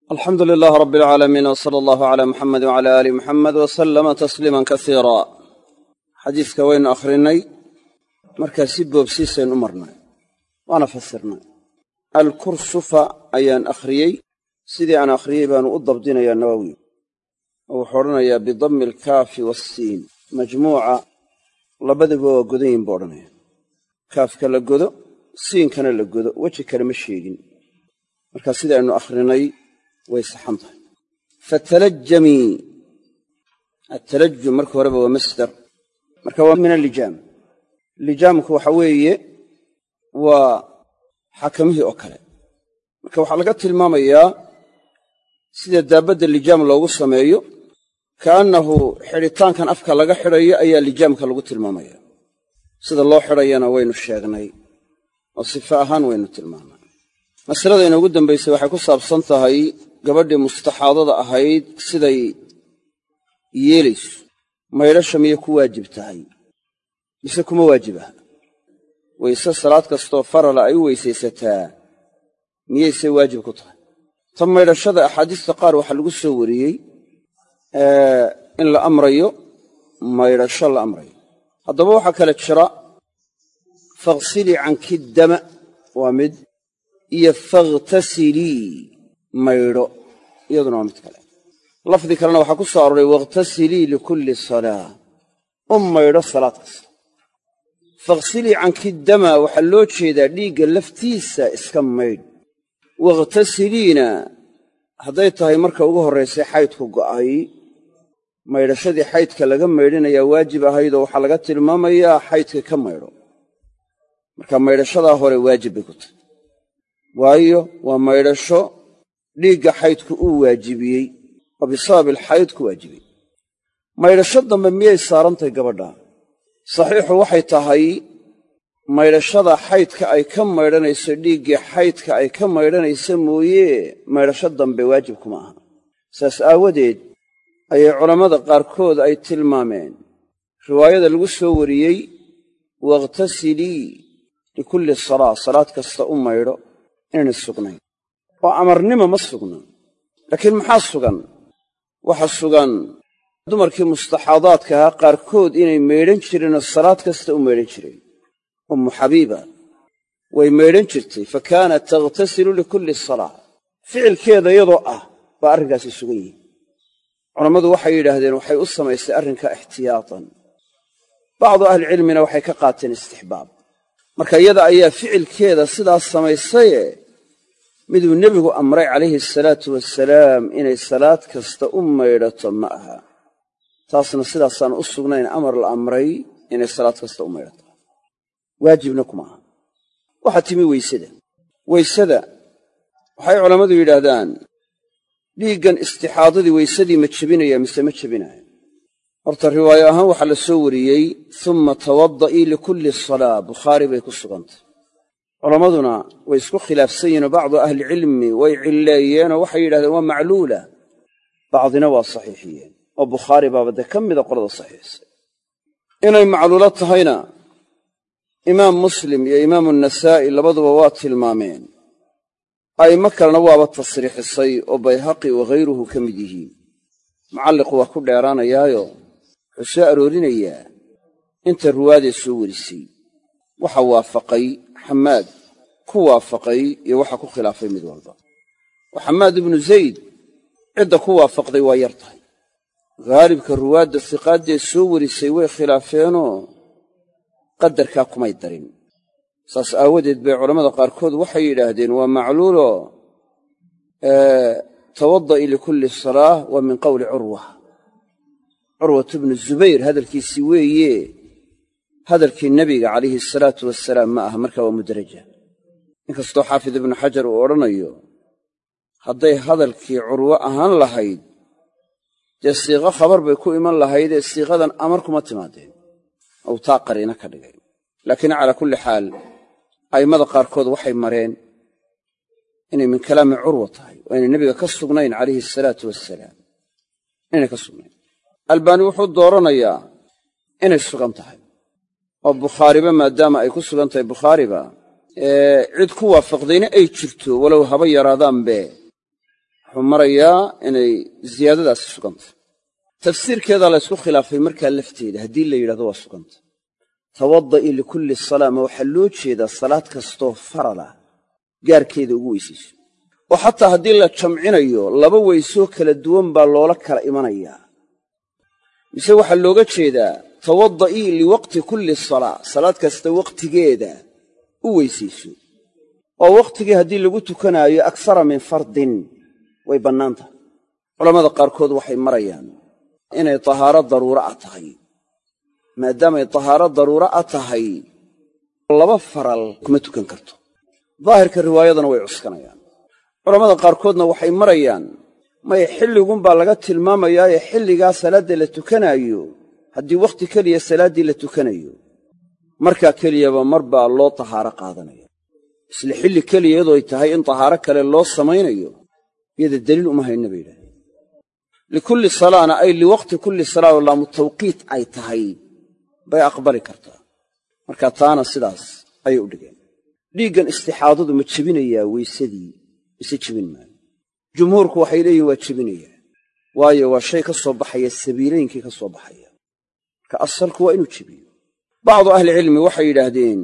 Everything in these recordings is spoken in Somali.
alxamdu lilaah rabi alcaalamiin w sala allahu calaa muxamedi wcala aali muxamed wa sallama tasliiman kasiira xadiiska waynu akhrinay markaa si boobsiisaynu u marnay waana fasirnay alkursufa ayaan akhriyey sidii aan akhriyey baanu u dabdinayaa nawowi oo wuxuu odhanayaa bidammi alkaafi waasiin majmuuca labadaba waa godan yihin buu odhanaya kaafka la godo siinkana la godo weji kale ma sheegin markaa sidii aynu akhrinay way saxan tahay fatalajamii atalajum marka horeba waa masdar marka waa min allijaam lijaamku waxa weeye waa xakamihii oo kale marka waxaa laga tilmaamayaa sida daabadda lijaam loogu sameeyo kaannahu xidhitaankan afka laga xidhayo ayaa lijaamka lagu tilmaamaya sida loo xidhayana waynu sheegnay oo sifa ahaan waynu tilmaamay masalada inoogu dambaysay waxay ku saabsan tahay gabadhii mustaxaadada ahayd siday yeelayso maydhasha miyay ku waajib tahay mise kuma waajib aha wayse salaad kastoo farala ay u weysaysataa miyaysay waajib ku tahay tan maydhashada axaadiista qaar waxaa lagu soo wariyey in la amrayo maydhasho la amrayo haddaba waxaa kale jira faghsilii canki dama waa mid iyo fakhtasilii maydho iyaduna waa mid kale lafdi kalena waxaa ku soo arooray wakhtasilii likulli salaa u maydho salaad kasta fakhsilii canki dama waxaa loo jeedaa dhiigga laftiisa iska maydh wakhtasiliina hadday tahay marka ugu horraysay xaydku go'ay maydhashadii xaydka laga maydhinayaa waajib ahaydoo waxaa laga tilmaamayaa xaydka ka maydho marka maydhashadaa hore waajib bay ku tahay waayo waa maydhasho dhiigga xaydku uu waajibiyey oo bisababi alxayd ku waajibiyey maydhasho dambe miyay saarantahay gabadha saxiixu waxay tahay maydhashada xaydka ay ka maydhanayso dhiiggii xaydka ay ka maydhanaysa mooye maydhasho dambe waajib kuma aha saas aawadeed ayay culammada qaarkood ay tilmaameen riwaayada lagu soo wariyey wakhtasilii likulli salaa salaad kasta u maydho inaynay sugnayn oo amarnimo ma sugna laakiin maxaa sugan waxa sugan dumarkii mustaxaadaadka ahaa qaarkood inay maydhan jireenoo salaad kasta u maydhan jireen ummu xabiiba way maydhan jirtay fa kaanat takhtasilu likulli salaa ficilkeeda iyadoo ah baa arrinkaasi sugan yihi culammadu waxay yidhaahdeen waxay u samaysay arrinka ixtiyaatan bacdu ahlicilmina waxay ka qaateen istixbaab marka iyada ayaa ficilkeeda sidaas samaysaye miduu nebigu amray calayhi asalaatu wasalaam inay salaad kasta u maydhato ma aha taasna sidaasaan u sugnayn amar la amray inay salaad kasta u maydhato waajibna kuma aha waxaa timi weysada waxay culammadu yidhaahdaan dhiiggan istixaadadii weysadii ma jebinaya mise ma jebinaayo horta riwaayo ahaan waxaa la soo wariyey umma tawadda'ii likulli salaa bukhaari bay ku sugantay culammaduna way isku khilaafsan yihinoo bacdu ahlicilmi way cilleeyeenoo waxay yidhahdeen waa macluula bacdina waa saxiixiyeen oo bukhaari baaba dee ka mida qolada saxiixisay inay macluulo tahayna imaam muslim iyo imaamu nasaa'i labaduba waa tilmaameen a'immo kalena waaba tasriixisay oo bayhaqi waghayruhu ka mid yihiin mucalliqu waa ku dheeraanayaayo wuxuu soo aroorinayaa inta ruwaadee soo warisay waxa waafaqay xamaad ku waafaqay iyo waxa ku khilaafay mid walba oo xamaad ibnu zayd cidda ku waafaqday waa yar tahay haalibka ruwaadda hiqaaddee soo warisay way khilaafeenoo qadarkaa kumay darin saas aawadeed bay culammada qaarkood waxay yidhaahdeen waa macluulo tawadda'i likulli salaah waa min qowli curwatu bnu zubayr hadalkiisii weeye hadalkii nebiga calayhi asalaatu wasalaam ma aha markaa waa mudraja inkastoo xaafid ibnu xajar uu odhanayo hadday hadalkii curwo ahaan lahayd dee siiqo khabar bay ku iman lahaydee siiqadan amar kuma timaadeen ou taa qariino ka dhigay laakiin calaa kulli xaal a'immada qaarkood waxay mareen inay min kalaami curwa tahay oo aynay nebiga ka sugnayn calayhi asalaatu wasalaam inay ka sugnayn albaani wuxuu dooranayaa inay sugan tahay oo bukhaariba maadaama ay ku sugan tahay bukhaariba cid ku waafaqdayna ay jirto walow haba yaraadaanbe marayaa inay ziyaadadaasi suganta tafsiirkeeda la isku khilaafay markaa lafteeda haddii la yidhahdo waa suganta tawadda'i likulli salaa ma waxaa loo jeedaa salaad kastoo farala gaarkeeda ugu weysayso oo xataa haddii la jamcinayo laba weysoo kala duwan baa loola kala imanayaa mise waxaa looga jeedaa tawadda'ii liwaqti kulli salaa salaad kasta waqtigeeda u weysayso oo wakhtigii haddii lagu tukanaayo aksara min fardin way bannaan tahay culammada qaarkood waxay marayaan inay tahaaro daruura'a tahay maadaamay tahaaro daruura'a tahay laba faral kuma tukan karto daahirka riwaayadana way cuskanayaan culammada qaarkoodna waxay marayaan maya xilligunbaa laga tilmaamayaaye xilligaa salaadda la tukanaayo haddii wakhti keliya salaaddii la tukanayo markaa keliyaba mar baa loo tahaaro qaadanaya isla xilli keliya iyadoo ay tahay in tahaaro kale loo samaynayo iyada daliil uma hayna bay yidhahdeen likulli salaana ay liwaqti kulli salaa oo laamu tawqiit ay tahay bay aqbali kartaa marka taana sidaas ayay u dhigeen dhiiggan istixaadadu ma jebinayaa weysadii mise jebin maayo jumhuurku waxay leeyihin waa jebinayaa waayo waa shay ka soo baxaya sabiilaynkii ka soo baxaya marka asalku waa inuu jebiyo bacdu ahlicilmi waxay yidhaahdeen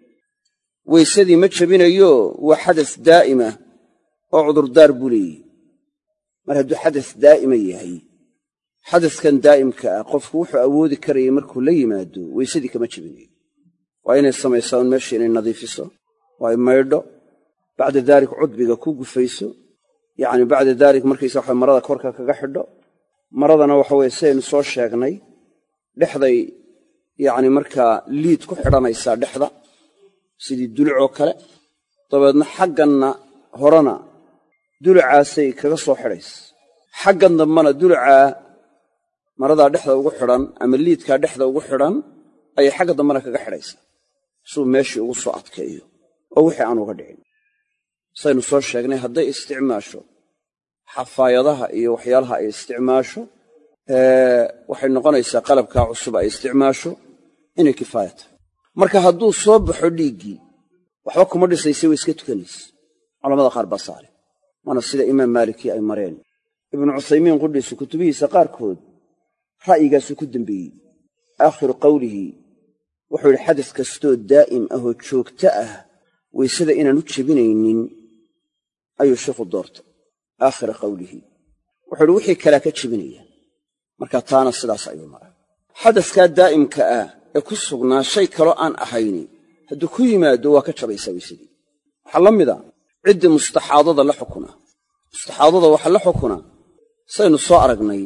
weysadii ma jebinayo waa xadas daa'ima oo cudurdaar buu leeyihi mar hadduu xadas daa'ima yahay xadaskan daa'imka ah qofku wuxuu awoodi karayay markuu la yimaado weysadii kama jebinayo waa inay samaysaa un meesha inay nadiifiso waa ay maydho bacda daalik cudbiga ku gufayso yacni bacda daalik markaysa waxa marada korka kaga xidho maradana waxa weye sidaynu soo sheegnay dhexday yacni markaa liid ku xidhanaysaa dhexda sidii dulucoo kale dabeedna xagganna horena dulucaasay kaga soo xidhaysa xaggan dambana dulucaa maradaa dhexda ugu xidhan ama liidkaa dhexda ugu xidhan ayay xagga dambana kaga xidhaysaa suu meeshii ugu soo adkeeyo oo wixii aan uga dhicin saynu soo sheegnay hadday isticmaasho xafaayadaha iyo waxyaalaha ay isticmaasho waxay noqonaysaa qalabkaa cusub ay isticmaasho inay kifaaya tahay marka hadduu soo baxo dhiiggii waxba kuma dhisaysa way iska tukanaysa culamada qaar baa saare waana sida imaam maalikii ay mareen ibnu cuthaymiin qudhiisu kutubihiisa qaarkood ra'yigaasuu ku dembeeyey aakhiru qawlihi wuxuu yidhi xadas kastoo daa'im ahoo joogto ah weysada inaan u jebinaynin ayuu sheikhu doortay aakhira qawlihi wuxuu yidhi wixii kalea ka jebinaya marka taana sidaas ayuu maray xadaskaa daa'imka ah ee ku sugnaa shay kaloo aan ahayni hadduu ku yimaado waa ka jabaysaa weysadii waxaa la mida ciddii mustaxaadada la xukuna mustaxaadada waxaa la xukuna saynu soo aragnay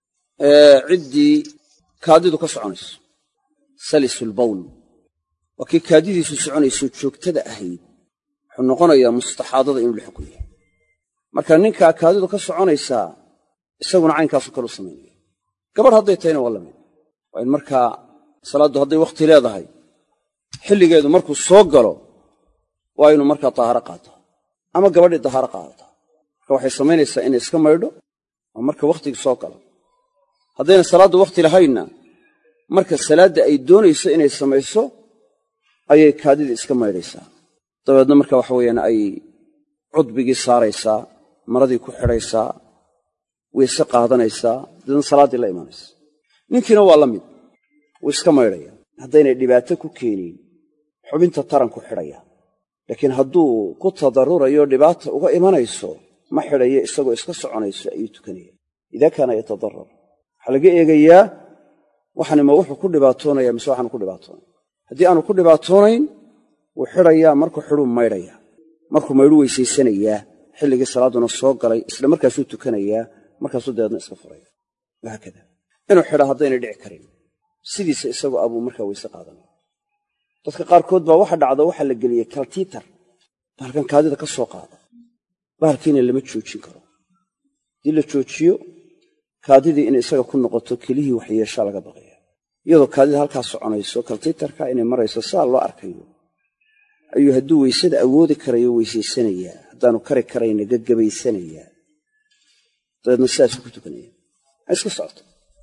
ciddii kaadidu ka soconayso salisulbawl waa kii kaadidiisu soconayso joogtada ahayd wuxuu noqonayaa mustaxaadada inuu la xukun yahay marka ninkaa kaadidu ka soconaysaa isaguna caynkaasu kalu samaynaya gabadh hadday tahayna waa la mid waa in markaa salaaddu hadday wakhti leedahay xilligeedu markuu soo galo waa inuu markaa tahaaro qaato ama gabadhii tahaaro qaadato marka waxay samaynaysaa inay iska maydho oo marka wakhtigii soo galo haddayna salaaddu wakhti lahaynna marka salaadda ay doonayso inay samayso ayay kaadidii iska maydhaysaa dabeedna marka waxa weeyaan ay cudbigii saaraysaa maradii ku xidhaysaa weyse qaadanaysaa dabeedna salaaddii la imanaysa ninkiina waa la mid wuu iska maydhaya haddaynay dhibaato ku keenin xubinta taranku xidhaya laakiin hadduu ku tadarrurayo dhibaata uga imanayso ma xidhayo isagoo iska soconayso ayuu tukanaya idaa kaana yatadarar waxaa laga eegayaa waxani ma wuxuu ku dhibaatoonaya mise waxaanu ku dhibaatoonay haddii aanu ku dhibaatoonayn wuu xidhayaa markuu xidhuu maydhaya markuu maydhu weysaysanayaa xilligii salaadduna soo galay isla markaasuu tukanayaa markaasuu dabeedna iska furaya wahaakada inuu xidha haddaynay dhici karin sidiisa isagoo abuu markaa weyse qaadanaya dadka qaarkood baa waxa dhacda waxaa la geliyey kaltiitar bahalkan kaadida ka soo qaada bahalkiina lama joojin karo haddii la joojiyo kaadidii inay isaga ku noqoto kelihii waxyeeshaa laga baqaya iyadoo kaadida halkaa soconayso kaltiitarka inay marayso saa loo arkayo ayuu hadduu weysada awoodi karayo weysaysanayaa haddaanu kari karayna gagabaysanayaa dabeedna sidaasuu ku tukanaya ha iska socoto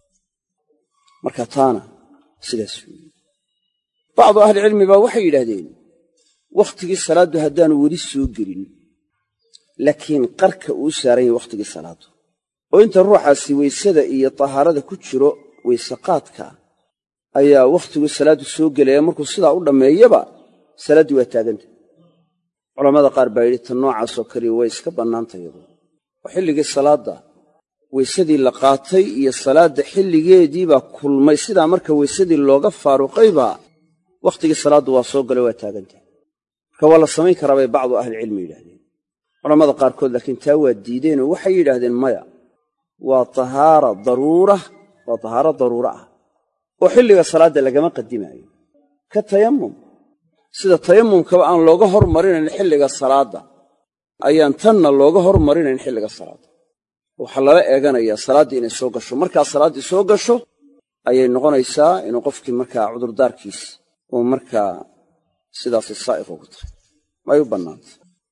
marka taana sidaas weeye bacdu ahlicilmi baa waxay yidhaahdeen wakhtigii salaaddu haddaanu weli soo gelin laakiin qarka uu saaran yahay wakhtigii salaadu oo inta ruuxaasi weysada iyo tahaarada ku jiro weysaqaadka ayaa wakhtigii salaadu soo gelaya markuu sidaa u dhammeeyaba salaaddii waa taaganta culammada qaar baa yidhi tan noocaasoo kaliya way iska bannaantay iyadu oo xilligii salaadda weysadii la qaatay iyo salaadda xilligeedii baa kulmay sidaa marka weysadii looga faaruqaybaa wakhtigii salaaddu waa soo galay waa taaganta marka waa la samayn karaa bay bacdu ahlicilmi yidhaahdeen culammada qaarkood laakiin taa waa diideenoo waxay yidhaahdeen maya waa tahaaro daruuro ah oo xilliga salaadda lagama qadimaayo ka tayammum sida tayammumkaba aan looga hormarinayn xilliga salaadda ayaan tanna looga hormarinayn xilliga salaadda waxaa lala eeganayaa salaaddii inay soo gasho markaa salaaddii soo gasho ayay noqonaysaa inuu qofkii markaa cudurdaarkiis uu markaa sidaasi saa'iq ugu tahay may u bannaantay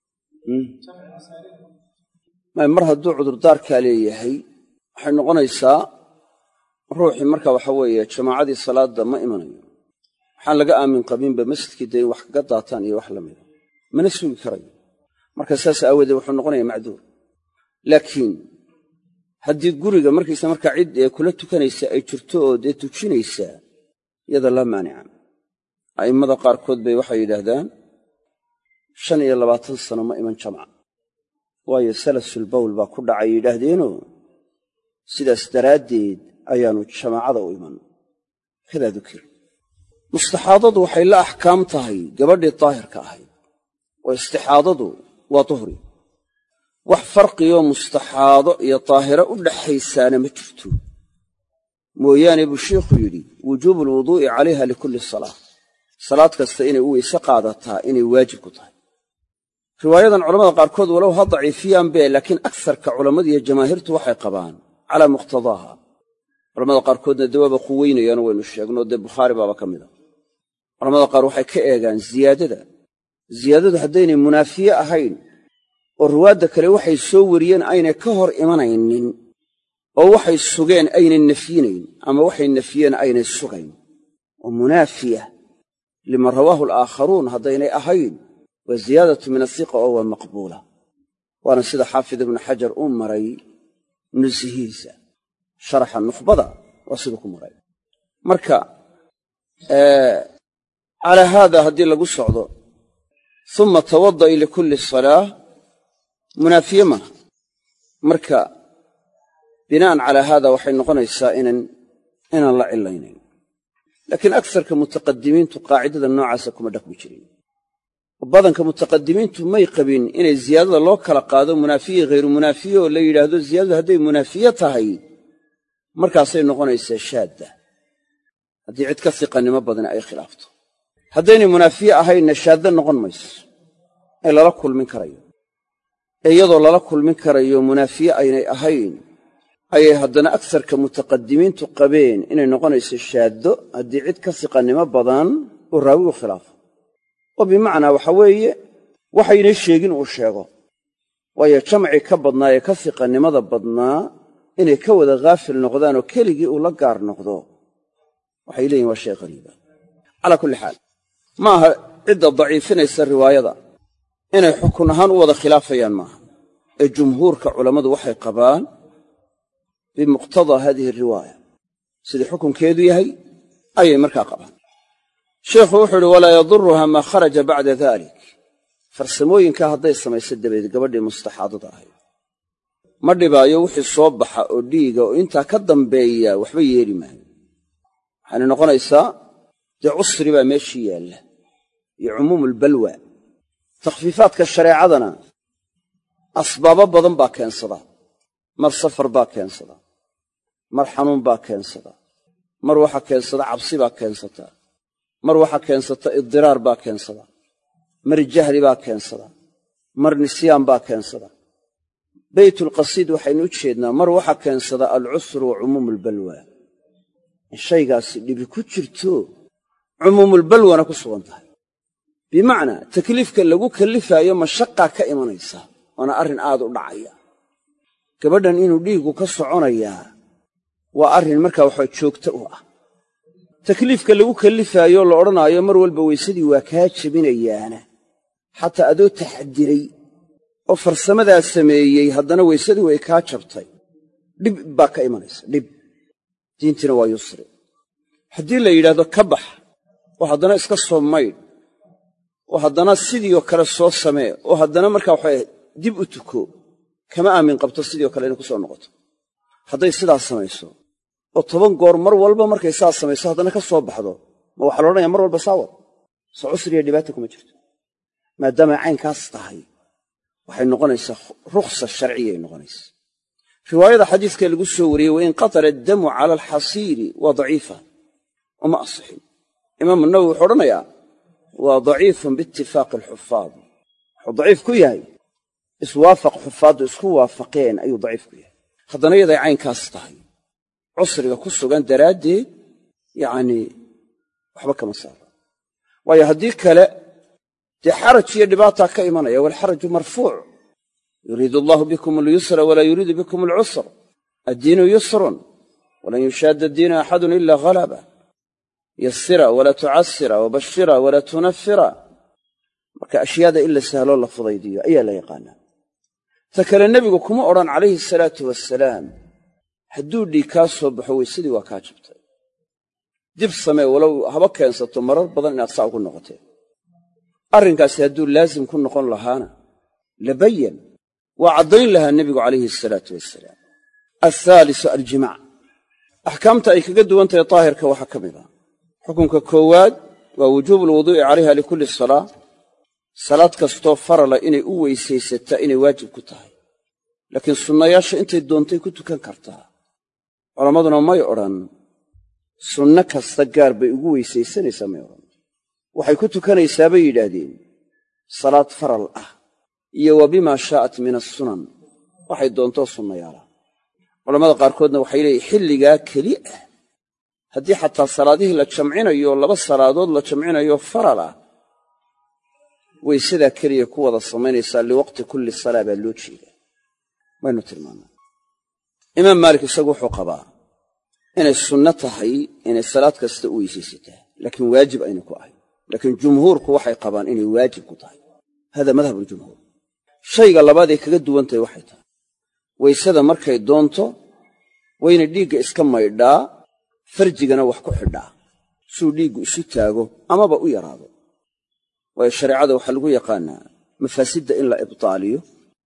mar hadduu cudurdaarkaa leeyahay waxay noqonaysaa ruuxii marka waxa weeye jamaacadii salaadda ma imanayo waxaan laga aamin qabinba masjidkii dee in wax kaga daataan iyo wax la mida mana sugi karayo marka saas aawadeed wuxuu noqonayaa macduur laakiin haddii guriga markaysa markaa cid ee kula tukanaysa ay jirto oo dee tujinaysaa iyada laa maanica a'immada qaarkood bay waxay yidhaahdaan 25 sano ma iman jamca waayo salasul bawl baa ku dhacay yidhaahdeenoo sidaas daraaddeed ayaanu jamaacada u iman kadaa dukir mustaxaadadu waxay la axkaam tahay gabadhii daahirka ahayd oo istixaadadu waa duhri wax farqiyoo mustaxaado iyo daahiro u dhaxaysaana ma jirto mooyaane buu sheikhu yidhi wujuubu alwuduu'i calayha likulli salaa salaad kasta inay u weyse qaadataa inay waajib ku tahay riwaayadan culamada qaarkood walow ha daciifiyaanbe laakiin agsarka culammada iyo jamaahiirtu waxay qabaan calaa muqtadaaha culamada qaarkoodna dee waaba quweynayaano waynu sheegno dee bukhaari baaba ka mida culamada qaar waxay ka eegaan ziyaadadu haddaynay munaafiye ahayn oo ruwaadda kale waxay soo wariyeen aynay ka hor imanaynin oo waxay sugeen aynay nafyinayn ama waxay nafyeen aynay sugayn oo munaafiya lima rawaahu alaakharuun haddaynay ahayn waa ziyaadatu min asiqa oo waa maqbuula waana sida xaafid ibnu xajar uu maray nusihiisa sharaxa nukhbada waa siduu ku maray marka calaa haada haddii lagu socdo uma tawada'i likulli salaa munaafiye maaha marka bina'an calaa haada waxay noqonaysaa inaan la cilaynayn laakiin agsarka mutaqadimiintu qaacidada noocaasa kuma dhaqmi jirin badanka mutaqadimiintu may qabin inay ziyaadada loo kala qaado munaafiye hayru munaafiye oo la yidhaahdo ziyaadadu hadday munaafiye tahay markaasay noqonaysaa shaadda haddii cid ka siqannimo badani ay khilaafto haddaynay munaafiye ahaynna shaadda noqon mayso ee lala kulmin karayo ee iyadoo lala kulmin karayo munaafiye aynay ahayn ayay haddana agsarka mutaqadimiintu qabeen inay noqonayso shaaddo haddii cid ka siqannimo badan uu raawigu khilaafo oo bimacnaa waxa weeye waxaynay sheegin uu sheego waayo jamcii ka badnaa ee ka siqannimada badnaa inay ka wada haafil noqdaanoo keligii uu la gaar noqdo waxay leeyihin waa shay qariiba calaa kulli xaal ma aha cidda daciifinaysa riwaayada inay xukun ahaan u wada khilaafayaan maaha ee jumhuurka culammadu waxay qabaan bimuqtadaa haadihi riwaaya sidii xukunkeedu yahay ayay markaa qabaan sheikhu wuxuu uhi walaa yaduruha maa kharaja bacda dalik farsamooyinkaa hadday samayso dabadeed gabadhii mustaxaadada ahayd ma dhibaayo wixii soo baxa oo dhiiga oo intaa ka dambeeya waxba yeeli maayo waxayna noqonaysaa dee cusri baa meeshii yaalla iyo cumuumulbalwa takhfiifaadka shareecadana asbaabo badan baa keensada mar safar baa keensada mar xanuun baa keensada mar waxaa keensada cabsi baa keensata mar waxaa keensata idiraar baa keensada mar jahli baa keensada mar nisyaan baa keensada baytulqasiid waxaynu u jeednaa mar waxaa keensada alcusru wa cumuumulbalwa in shaygaasi dhibi ku jirto cumuumulbalwana ku sugan tahay bimacnaa takliifka lagu kallifaayo mashaqaa ka imanaysa waana arrin aad u dhacaya gabadhan inuu dhiiggu ka soconayaa waa arrin markaa waxaa joogto u ah takliifka lagu kallifaayo la odhanaayo mar walba weysadii waa kaa jebinayaana xataa adoo taxadiray oo farsamadaa sameeyey haddana weysadii way kaa jabtay dhib baa ka imanaysa dhib diintiina waa yusri haddii la yidhaahdo ka bax oo haddana iska soo maydh oo haddana sidii oo kale soo samee oo haddana markaa waxay dib u tuko kama aamin qabto sidii oo kale inay ku soo noqoto hadday sidaas samayso oo 10 goor mar walba markay sidaas samayso haddana ka soo baxdo ma waxaa la odhanayaa mar walba saawad soo cusriya dhibaato kuma jirto maadaama caynkaas tahay waxay noqonaysaa rukhsa sharciya noqonaysaa riwaayada xadiiska lagu soo wariyay wa in qatara ad-damu 'ala al-hasiri wa daciifa wama asih imaam an-nawawi wuxuu oranayaa waa daciifun biittifaaq al-huffaz wuxuu daciif ku yahay iswaafaq xufaadu isku waafaqeen ayuu daciif ku yahay haddana yaday caynkaas tahay cusriga ku sugan daraaddeed yacni waxba kama saaro waayo haddii kale dee xaraj iyo dhibaataa ka imanaya walxaraju marfuuc yuriidu allahu bikum alyusra walaa yuriidu bikum alcusra addiinu yusrun walan yushaadda addiina axadun ila halaba yassira walaa tucasira wabashira walaa tunafira marka ashyaada in la sahloo la fudaydiyo ayaa la yaqaanaa ta kale nebigu kuma odhan calayhi asalaatu wassalaam hadduu dhiig kaa soo baxo weysadii waa kaa jabtay dib samee walow haba keensato marar badan inaad saa ugu noqotee arrinkaasi hadduu laasim ku noqon lahaana labayan waa caddayn lahaa nebigu calayhi asalaatu wassalaam althaalisu aljimac axkaamta ay kaga duwan tahay daahirka waxaa ka mid ah xukunka koowaad waa wujuubu alwuduu'i calayha likulli salaa salaad kastoo farala inay u weysaysataa inay waajib ku tahay laakiin sunnayaasha intay doontay ku tukan kartaa culammaduna may odhan sunno kasta gaar bay ugu weysaysanaysaa may odhan waxay ku tukanaysaa bay yidhaahdeen salaad faral ah iyo wa bimaa shaa'at min assunan waxay doontoo sunnayaala culammada qaarkoodna waxay leeyihin xilligaa keli ah haddii xataa salaadihii la jamcinayo 2 salaadood la jamcinayo faral ah weysadaa keliya ku wada samaynaysaa liwaqti kulli salaa baa loo jeedaa waynu tilmaannaa imaam maalik isagu wuxuu qabaa inay sunno tahay inay salaad kasta u weysaysataa laakiin waajib ayna ku ahayn laakiin jumhuurku waxay qabaan inay waajib ku tahay hada madhab aljumhuur shayga labaad ee kaga duwan tahay waxay tahay weysada markay doonto wayna dhiigga iska maydhaa farjigana wax ku xidhaa suu dhiiggu isu taago amaba u yaraado waayo shareecada waxaa lagu yaqaannaa mafaasidda in la ibtaaliyo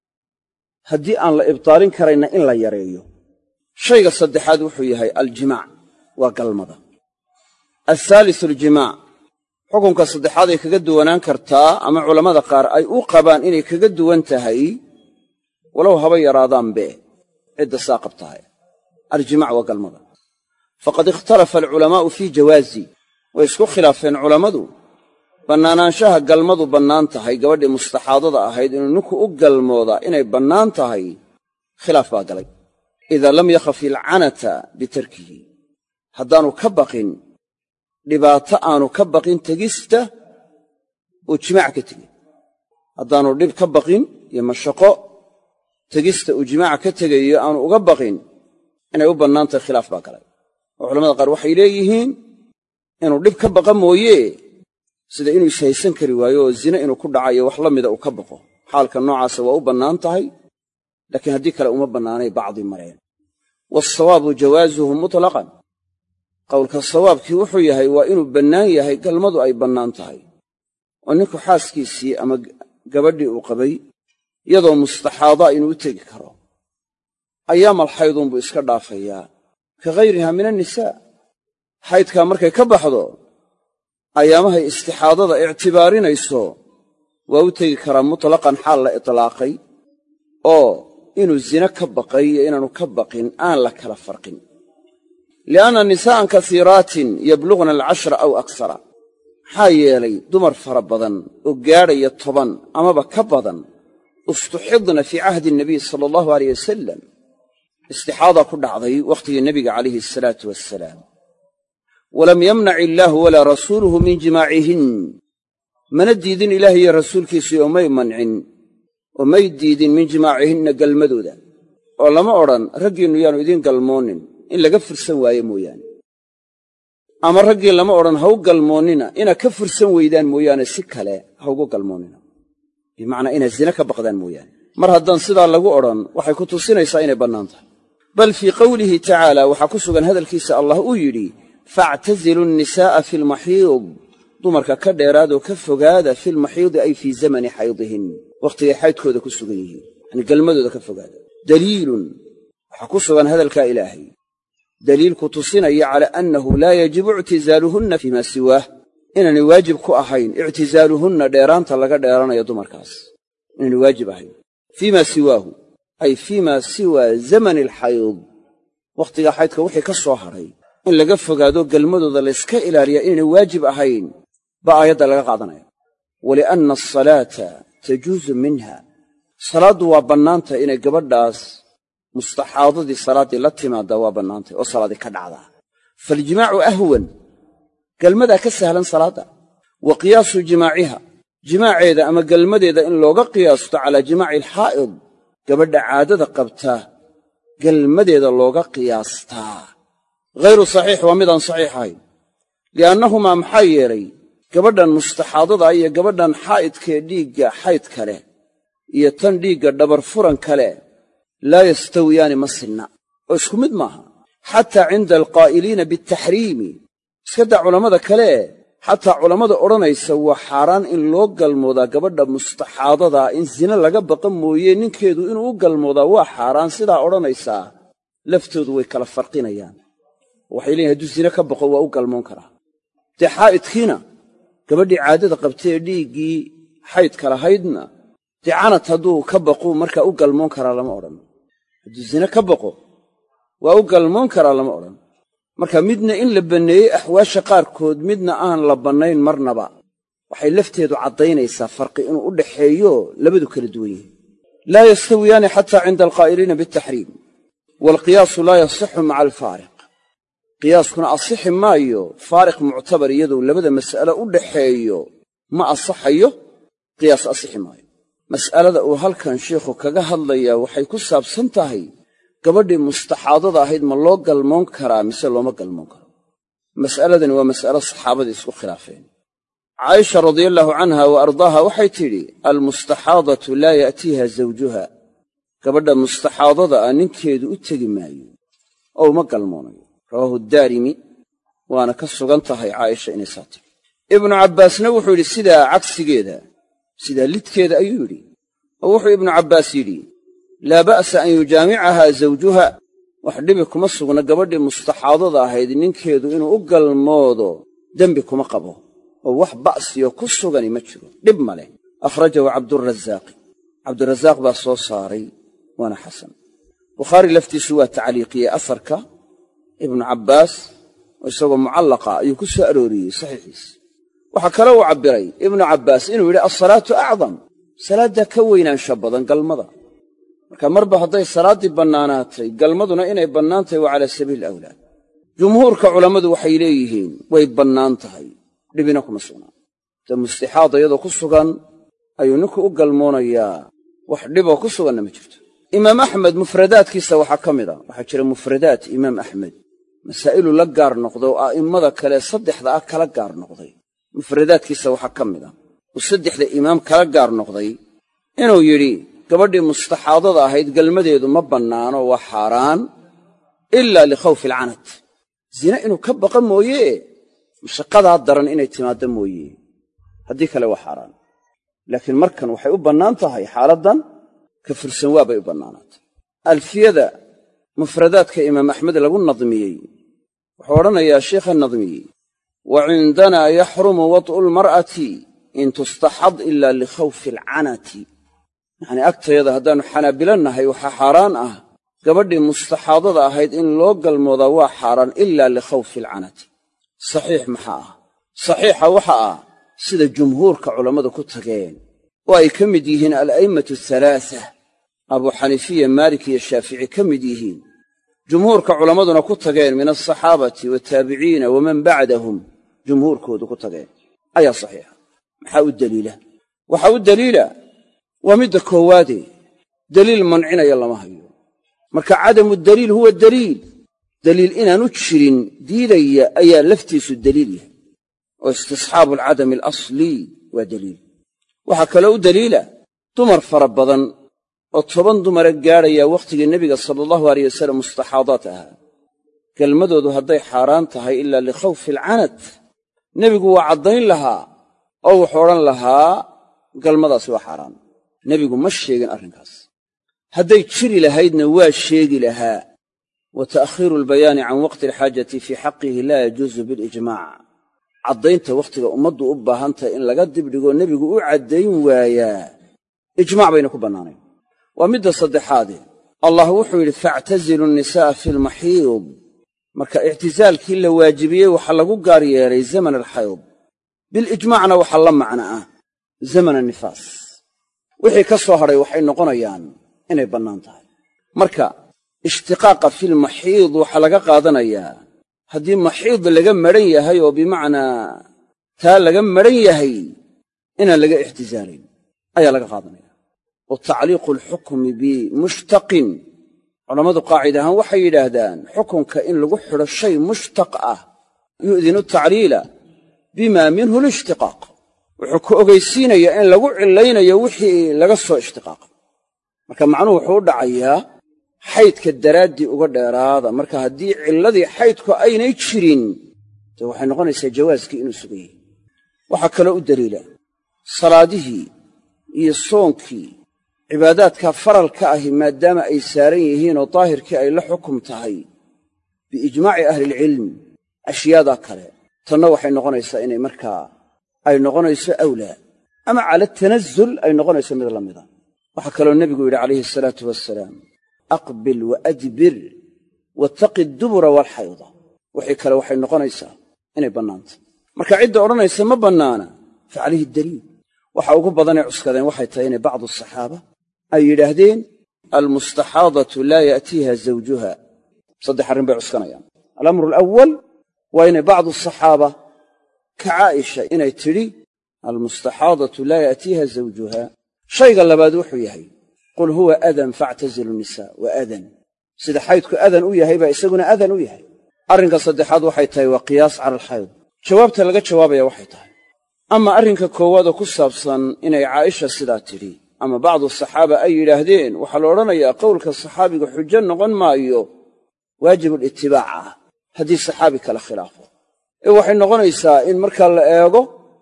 haddii aan la ibtaalin karayna in la yareeyo shayga saddexaad wuxuu yahay aljimaac waa galmada althaalisu aljimaac xukunka saddexaad ay kaga duwanaan kartaa ama culammada qaar ay u qabaan inay kaga duwan tahay walow haba yaraadaanbe cidda saa qabtahay aljimaac waa galmada faqad ikhtalafa alculamaa'u fii jawaazi way isku khilaafeen culammadu bannaanaanshaha galmadu bannaan tahay gabadhii mustaxaadada ahayd inuu ninku u galmoodaa inay bannaan tahay khilaaf baa galay idaa lam yakhaf ilcanata bitarkihi haddaanu ka baqin dhibaato aanu ka baqin tegista uu jimaac ka tegey haddaanu dhib ka baqin iyo mashaqo tegista uu jimaaca ka tegayo aanu uga baqin inay u bannaan tahay khilaaf baa galay oo culamada qaar waxay leeyihiin inuu dhib ka baqa mooye sida inuu ishaysan kari waayo oo zine inuu ku dhacayo wax la mida uu ka baqo xaalka noocaasa waa u bannaan tahay laakiin haddii kale uma bannaanay bacdi mareen waalsawaabu jawaasuhu mutlaqan qowlka sawaabkii wuxuu yahay waa inuu bannaan yahay galmadu ay bannaan tahay oo ninku xaaskiisii ama gabadhii uu qabay iyadoo mustaxaadaa inuu u tegi karo ayaamal xaydunbuu iska dhaafayaa ka hayriha min annisaa xaydkaa markay ka baxdo ayaamahay istixaadada ictibaarinayso waa u tegi karaa mutlaqan xaal la itlaaqay oo inuu zine ka baqay iyo inaanu ka baqin aan la kala farqin li'anna nisaa'an kasiiraatin yablughna 10 aw aksara maxaa yeelay dumar fara badan oo gaadhaya 10 amaba ka badan istuxidna fii cahdi nabiy sala allahu alayh wasalam istixaada ku dhacday wakhtigii nebiga calayhi asalaatu wassalaam walam yamnac illaahu walaa rasuuluhu min jimaacihin mana diidin ilaah iyo rasuulkiisii oo may mancin oo may diidin min jimaacihinna galmadooda oo lama odhan raggiinnu yaanu idiin galmoonin in laga fursan waaye mooyaane ama raggii lama odhan ha u galmoonnina inaad ka fursan weydaan mooyaane si kale ha ugu galmoonnina bimacnaa inaad zine ka baqdaan mooyaane mar haddaan sidaa lagu odhan waxay ku tusinaysaa inay bannaan tahay bal fii qowlihi tacaala waxaa ku sugan hadalkiisa allah uu yidhi faactazilu nnisaa'a fi lmaxiid dumarka ka dheeraadoo ka fogaada fi lmaxiidi ay fii zamani xaydihin wakhtigay xaydkooda ku sugan yihiin yacnii galmadooda ka fogaada daliilun waxaa ku sugan hadalkaa ilaahay daliilku tusinaya calaa annahu laa yajibu ictizaaluhunna fiimaa siwaah inaanay waajib ku ahayn ictizaaluhunna dheeraanta laga dheeranayo dumarkaas inaanay waajib ahayn fiimaa siwaahu ay fiimaa siwaa zamani alxayd wakhtigaa xaydka wixii ka soo hadhay in laga fogaado galmadooda layska ilaaliyaa inaanay waajib ahayn baa aayadda laga qaadanaya walianna asalaata tajuusu minha salaaddu waa bannaantay inay gabadhaas mustaxaadadii salaaddii la timaaddaa waa bannaantay oo salaaddii ka dhacdaa faaljimaacu ahwan galmadaa ka sahlan salaadda wa qiyaasu jimaaciha jimaaceeda ama galmadeeda in looga qiyaasto calaa jimaaci alxaa'id gabadha caadada qabtaa galmadeeda looga qiyaastaa ghayru saxiix waa midaan saxiix ahayn li'annahumaa maxaa yeelay gabadhan mustaxaadada iyo gabadhan xaa'idkee dhiigga xayd kale iyo tan dhiigga dhabar furan kale laa yastawiyaani ma sinna oo isku mid maaha xataa cinda alqaa'iliina bialtaxriimi iska daa culammada kale xataa culammada odhanaysa waa xaaraan in loo galmoodaa gabadha mustaxaadadaa in sine laga baqa mooye ninkeedu inuu u galmoodaa waa xaaraan sidaa odhanaysaa laftoodu way kala farqinayaan waxay leeyihin hadduu sine ka baqo waa u galmoon karaa dee xaa'idkiina gabadhii caadada qabtay ee dhiiggii xaydka lahaydna dee canad hadduu ka baqu markaa u galmoon karaa lama odhan hadduu sine ka baqo waa u galmoon karaa lama odhan marka midna in la banneeyey axwaasha qaarkood midna aan la bannayn marnaba waxay lafteedu caddaynaysaa farqi inuu u dhaxeeyo labadu kala duwan yihiin laa yastawiyaani xataa cinda alqaa'iliina bialtaxriim waalqiyaasu laa yasixu maca alfaariq qiyaaskuna asixi maayo faariq muctabar iyaduu labada mas'alo u dhaxeeyo ma asaxayo qiyaas asixi maayo mas'alada uu halkan sheikhu kaga hadlayaa waxay ku saabsan tahay gabadhii mustaxaadada ahayd ma loo galmoon karaa mise looma galmoon karo mas'aladani waa mas'alo saxaabadii isku khilaafeen caaisha radiallaahu canha wa ardaaha waxay tidhi almustaxaadatu laa ya'tiiha zawjuha gabadha mustaxaadada ah ninkeedu u tegi maayo oo uma galmoonayo rawaahu daarimi waana ka sugan tahay caaisha inay saa tiri ibnu cabbaasna wuxuu yidhi sidaa cagsigeeda sidaa lidkeeda ayuu yidhi oo wuxuu ibnu cabbaas yidhi laa ba'sa an yujaamicahaa zawjuha wax dhibi kuma sugna gabadhii mustaxaadada ahayd ninkeedu inuu u galmoodo dembi kuma qabo oo wax ba'siyo ku sugani ma jiro dhib ma leh akhrajahu cabdurasaaqi cabdurasaaq baa soo saaray waana xasan bukhaari laftiisu waa tacliiqiyey asarka ibnu cabbaas oo isagoo mucallaqa ayuu ku soo arooriyey saxiixiisa waxaa kale uu cabbiray ibnu cabbaas inuu yidhi alsalaatu acdam salaaddaa ka weynaansha badan galmada marka marba hadday salaaddii bannaanaatay galmaduna inay bannaan tahay waa calaa sabiili awlaa jumhuurka culammadu waxay leeyihiin way bannaan tahay dhibina kuma sugnaan dee mustixaada iyadoo ku sugan ayuu ninku u galmoonayaa wax dhiboo ku suganna ma jirto imaam axmed mufradaadkiisa waxaa ka mid a waxaa jira mufradaat imaam axmed masaa'ilu la gaar noqday oo a'immada kale saddexda ah kala gaar noqday mufradaadkiisa waxaa ka mid a uu saddexda imaam kala gaar noqday inuu yidhi gabadhii mustaxaadada ahayd galmadeedu ma bannaano waa xaaraan ilaa likhawfi alcanad zine inuu ka baqa mooye mashaqadaa daran inay timaaddo mooye haddii kale waa xaaraan laakiin markan waxay u bannaan tahay xaaladdan ka fursan waa bay u bannaanaatay alfiyada mufradaadka imaam axmed lagu nadmiyey wuxuu odhanayaa sheikha nadmiyey wa cindanaa yaxrumu wad'u lmar'ati in tustaxad ila likhawfi alcanati yacnii agtayada haddaannu xanaabilo nahay waxaa xaaraan ah gabadhii mustaxaadada ahayd in loo galmoodaa waa xaaraan ilaa likhawfi alcanati saxiix maxaa ah saxiixa waxa ah sida jumhuurka culammadu ku tageen oo ay ka mid yihiin ala'imatu ahalaasa abuu xaniifiya maalik iyo shaafici ka mid yihiin jumhuurka culammaduna ku tageen min alsaxaabati waataabiciina waman bacdahum jumhuurkoodu ku tageen ayaa saxiixa maxaa u deliila waxaa u deliila waa midda koowaade deliil mancinaya lama hayo marka cadamu daliil huwa daliil daliil inaanu jirin diidaya ayaa laftiisu deliil yahay oo istisxaabu alcadami alaslii waa deliil waxaa kaloo u deliila dumar fara badan oo 10 dumara gaadhaya wakhtigii nebiga sala allahu alayh wasallam mustaxaadaat ahaa galmadoodu hadday xaaraan tahay ilaa likhawfi alcanad nebigu waa caddayn lahaa oo wuxuu odhan lahaa galmadaasi waa xaaraan nebigu ma sheegin arrinkaas hadday jiri lahaydna waa sheegi lahaa wa ta'khiiru albayaani can waqti alxaajati fii xaqihi laa yajuusu bilijmaac caddaynta wakhtiga ummaddu u baahan tahay in laga dibdhigo nebigu u caddayn waayaa ijmaac bayna ku bannaanayn waa midda saddexaadee allah wuxuu yidhi factazilu nnisaa'a fi lmaxiid marka ictisaalkii la waajibiyey waxaa lagu gaar yeelay zaman alxayd bilijmaacna waxaa la macno ah zaman annifaas wixii ka soo hadhay waxay noqonayaan inay bannaan tahay marka ishtiqaaqa filmaxiid waxaa laga qaadanayaa haddii maxiid laga madhan yahay oo bimacnaa taa laga madhan yahay inaan laga ixtisaalayn ayaa laga qaadanaya wa tacliiqu alxukmi bimushtaqin culammadu qaacida ahaan waxay yidhaahdaan xukunka in lagu xidho shay mushtaq ah yu'dinu tacliila bimaa minhu lishtiqaaq wuxuu ku ogaysiinayaa in lagu cilaynayo wixii laga soo ishtiqaaqay marka macnuhu wuxuu u dhacayaa xaydka daraaddii uga dheeraada marka haddii cilladii xaydku aynay jirin dee waxay noqonaysaa jawaaskii inuu sugan yahay waxaa kaloo u daliila salaadihii iyo soonkii cibaadaadka faralka ahi maadaama ay saaran yihiin oo daahirkii ay la xukum tahay biijmaaci ahlilcilmi ashyaadaa kale tanna waxay noqonaysaa inay markaa ay noqonayso awlaa ama cala tanazul ay noqonayso mid la mida waxaa kaloo nebigu yidhi calayhi asalaatu wassalaam aqbil wa adbir wattaqi dubura waalxayda wixii kale waxay noqonaysaa inay bannaanta marka cidda odhanaysa ma bannaana fa calayhi daliil waxa ugu badanay cuskadeen waxay tahay inay bacdu asaxaaba ay yidhaahdeen almustaxaadatu laa ya'tiiha zawjuha 3 arrin bay cuskanayaan alamru alawal waa inay bacdu asaxaaba ka caaisha inay tidhi almustaxaadatu laa ya'tiiha zawjuha shayga labaad wuxuu yahay qul huwa adan factazilu nisaa wa adan sida xaydku adan u yahay baa isaguna adan u yahay arrinka saddexaad waxay tahay waa qiyaas cala alxayd jawaabta laga jawaabaya waxay tahay ama arrinka koowaad oo ku saabsan inay caaisha sidaa tidhi ama bacdu saxaaba ay yidhaahdeen waxaa la odhanayaa qowlka saxaabiga xujo noqon maayo waajibulitibaac ah haddii saxaabi kala khilaafo ee waxay noqonaysaa in markaa la eego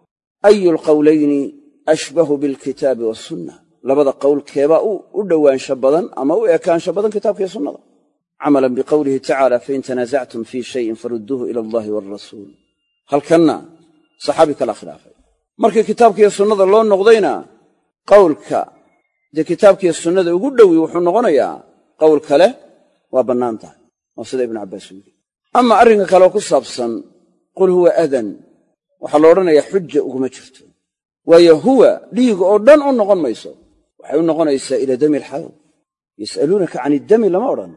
ayu lqowlayni ashbahu bilkitaabi waasunna labada qowl keebaa u dhowaansha badan ama u ekaansha badan kitaabkaiyo sunnada camalan biqowlihi tacaala fain tanaasactum fii shayin farudduuhu ila allahi waalrasuul halkanna saxaabi kala khilaafay markii kitaabkiiyo sunnada loo noqdayna qowlka dee kitaabkiiyo sunnada ugu dhowi wuxuu noqonayaa qowl kale waa bannaan tahay waa sida ibnu cabbaas u yidhi ama arrinka kaleoo ku saabsan qul huwa adan waxaa la odhanayaa xuja uguma jirto waayo huwa dhiig oo dhan u noqon mayso waxay u noqonaysaa ila dami alxayd yas'aluunaka can iddami lama odhan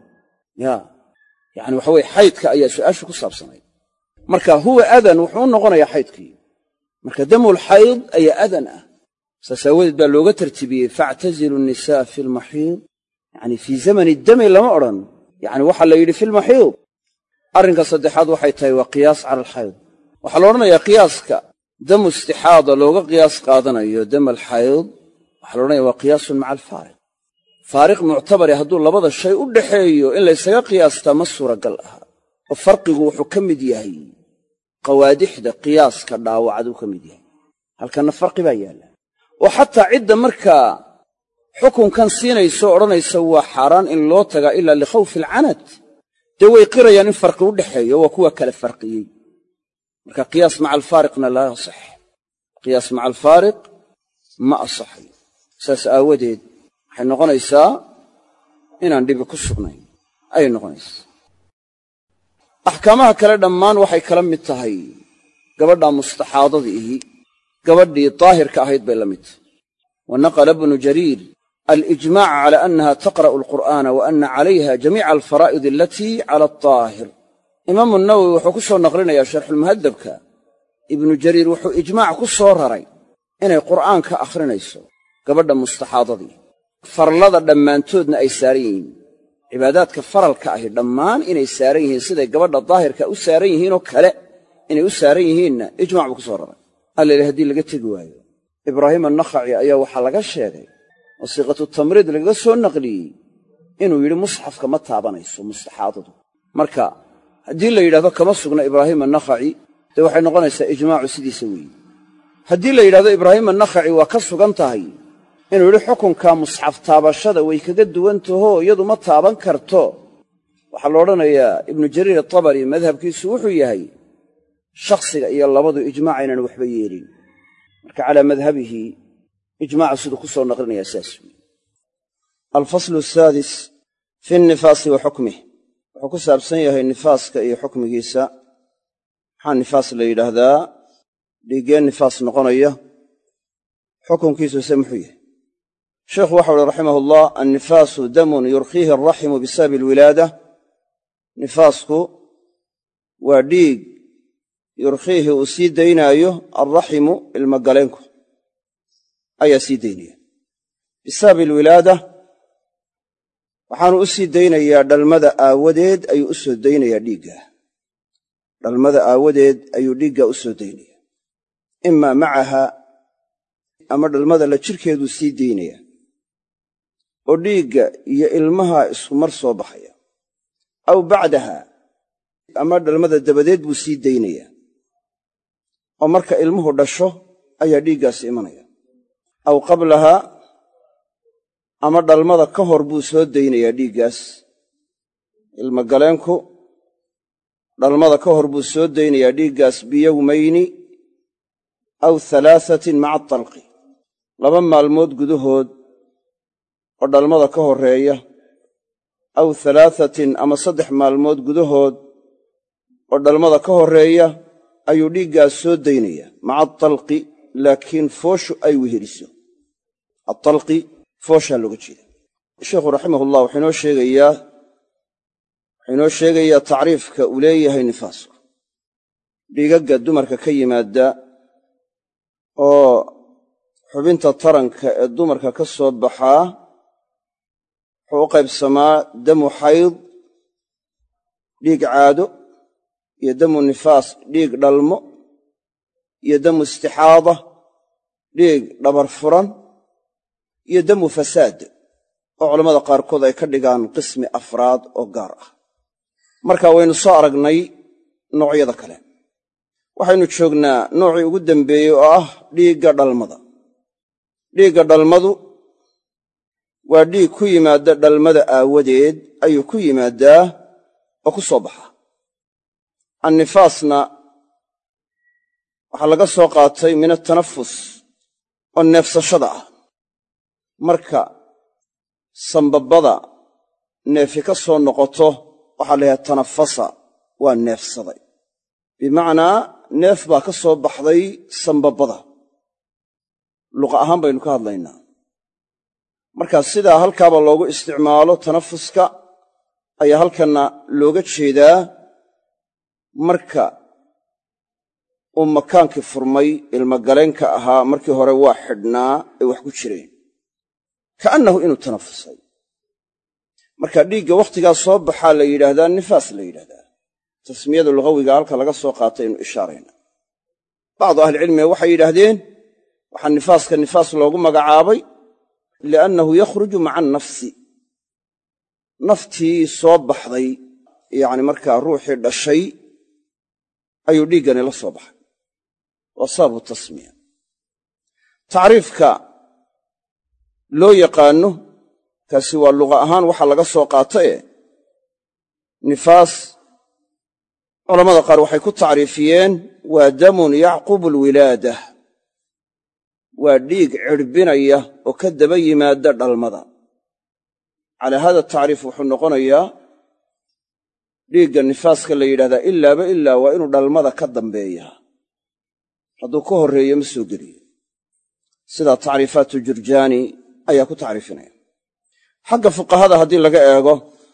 yacni waxa weye xaydka ayaa su'aashu ku saabsanayd marka huwa adan wuxuu u noqonayaa xaydkii marka damulxayd ayaa adan ah saas aawadeed baa looga tartiibiyey factazilu nnisaa fi lmaxiid yacni fii zamani dami lama odhan yacni waxaa la yidhi fi lmaxiid arrinka saddexaad waxay tahay waa qiyaas cala alxayd waxaa la odhanayaa qiyaaska damu istixaada looga qiyaas qaadanayo dam alxayd waxaa la odhanaya waa qiyaasun maca alfaariq faariq muctabare hadduu labada shay u dhaxeeyo in laysaga qiyaastaa ma suuragal aha oo farqigu wuxuu ka mid yahay qawaadixda qiyaaska dhaawacduu ka mid yahay halkanna farqi baa yaalla oo xataa cidda markaa xukunkan siinayso odhanaysa waa xaaraan in loo tagaa ilaa likhawfi alcanad dee way qirayaan in farqi u dhaxeeyo waa kuwa kala farqiyey marka qiyaas maca alfaariqna laa yasax qiyaas maca alfaariq ma asaxayo saas aawadeed waxay noqonaysaa inaan dhibi ku sugnayn ayay noqonaysaa axkaamaha kale dhammaan waxay kala mid tahay gabadhaa mustaxaadada ihi gabadhii daahirka ahayd bay la mid tahay wa naqala ibnu jariir alijmaaca cala annaha taqra'u alqur'aana wa anna calayha jamiica alfaraa'id alatii cala aldaahir imaamu nawowi wuxuu ku soo naqlinayaa sharxulmuhadabka ibnu jariir wuxuu ijmaac ku soo raray inay qur'aanka akhrinayso gabadha mustaxaadadii farallada dhammaantoodna ay saaran yihiin cibaadaadka faralka ahi dhammaan inay saaran yihiin siday gabadha daahirka u saaran yihiinoo kale inay u saaran yihiinna ijmac buu ku soo raray alla ilahi haddii laga tegi waayo ibraahim annakhaci ayaa waxaa laga sheegay oo siiqatu tamriid lagaga soo naqliyey inuu yidhi musxafka ma taabanayso mustaxaadadu. marka haddii la yidhahdo kama sugna ibraahim annakhaci dee waxay noqonaysaa ijmaacu sidiisa weeye. haddii la yidhahdo ibraahim annakhaci waa ka sugan tahay inuu yidhi xukunka musxaf taabashada way kaga duwan tahoo iyadu ma taaban karto, waxaa la odhanayaa ibnu jariir atabari madhabkiisu wuxuu yahay shakhsiga iyo labadu ijmaac aynan waxba yeelin. marka calaa madhabihi ijmaacu siduu ku soo naqlinayaa saas weeye. alfaslu asaadis fi nnifaasi wa xukmih, wuxuu ku saabsan yahay nifaaska iyo xukmigiisa. maxaa nifaas la yidhaahdaa? dhiiggeen nifaas noqonaya, xukunkiisu se muxuu yahay? sheekhu waxau uhi raximahullah, annifaasu damun yurkiihi alraximu bisababi alwilaada. nifaasku waa dhiig yurkiihi uu sii daynaayo alraximu ilmagaleenku ayaa sii daynaya bisababi alwilaada, waxaanu u sii daynayaa dhalmada aawadeed ayuu u soo daynayaa dhiiggaa. dhalmada aawadeed ayuu dhiiggaa u soo daynaya, imaa macaha ama dhalmada la jirkeeduu sii daynaya oo dhiigga iyo ilmaha isku mar soo baxaya, aw bacdaha ama dhalmada dabadeed buu sii daynaya oo marka ilmuhu dhasho ayaa dhiiggaasi imanaya, aw qablaha ama dhalmada ka hor buu soo daynayaa dhiiggaas. ilmagaleenku dhalmada ka hor buu soo daynayaa dhiiggaas biyowmayni aw halaasatin maca atalqi, 2 maalmood gudahood oo dhalmada ka horreeya, aw 3 ama 3 maalmood gudahood oo dhalmada ka horreeya ayuu dhiiggaas soo daynayaa maca atalqi, laakiin fooshu ay weheliso. atalqi fooshaa looga jeeda. sheekhu raximahullah wuxuu inoo sheegayaa tacriifka uu leeyahay nifaasku. dhiigagga dumarka ka yimaada oo xubinta taranka ee dumarka ka soo baxaa wuxuu u qaybsamaa damu xayd, dhiig caado, iyo damu nifaas, dhiig dhalmo, iyo damu istixaada, dhiig dhabar furan, iyo damu fasaad oo culammada qaarkood ay ka dhigaan qismi afraad oo gaar ah. marka waynu soo aragnay noocyada kale, waxaynu joognaa noocii ugu dambeeyey oo ah dhiigga dhalmada. dhiigga dhalmadu waa dhiig ku yimaada dhalmada aawadeed ayuu ku yimaadaa oo ku soo baxa. annifaasna waxaa laga soo qaatay min atanafus oo neefsashada ah. marka sambabada neefi ka soo noqoto waxaa la yidhaha tanafasa, waa neefsaday, bimacnaa neef baa ka soo baxday sambabada. luqa ahaan baynu ka hadlaynaa. markaa sidaa halkaaba loogu isticmaalo tanafuska ayaa halkanna looga jeedaa marka uu makaankii furmay ilmagaleenka ahaa markii hore waa xidhnaa ay wax ku jireen, ka'annahu inuu tanafusay. marka dhiigga wakhtigaa soo baxaa la yidhaahdaa nifaas la yidhahdaa. tasmiyada lugawiga halka laga soo qaatay aynu ishaarayna. bacdu ahlicilmiga waxay yidhaahdeen waxaa nifaaska nifaas loogu magacaabay liannahu yakhruju maca annafsi, naftii soo baxday yacni markaa ruuxii dhashay ayuu dhiiggani la soo baxay. waa sababu tasmiya. tacriifka loo yaqaanno kaasi waa luqa ahaan waxa laga soo qaataye nifaas culammada qaar waxay ku tacriifiyeen waa damun yacqubu alwilaada, waa dhiig cidhbinaya oo ka daba yimaada dhalmada. calaa haada tacriif wuxuu noqonayaa dhiigga nifaaska la yidhahdaa ilaaba ilaa waa inuu dhalmada ka dambeeyaa, hadduu ka horreeyo ma soo geliyo. sidaa tacriifaatu jurjaani ayaa ku tacriifinaya. xagga fuqahada haddii laga eego,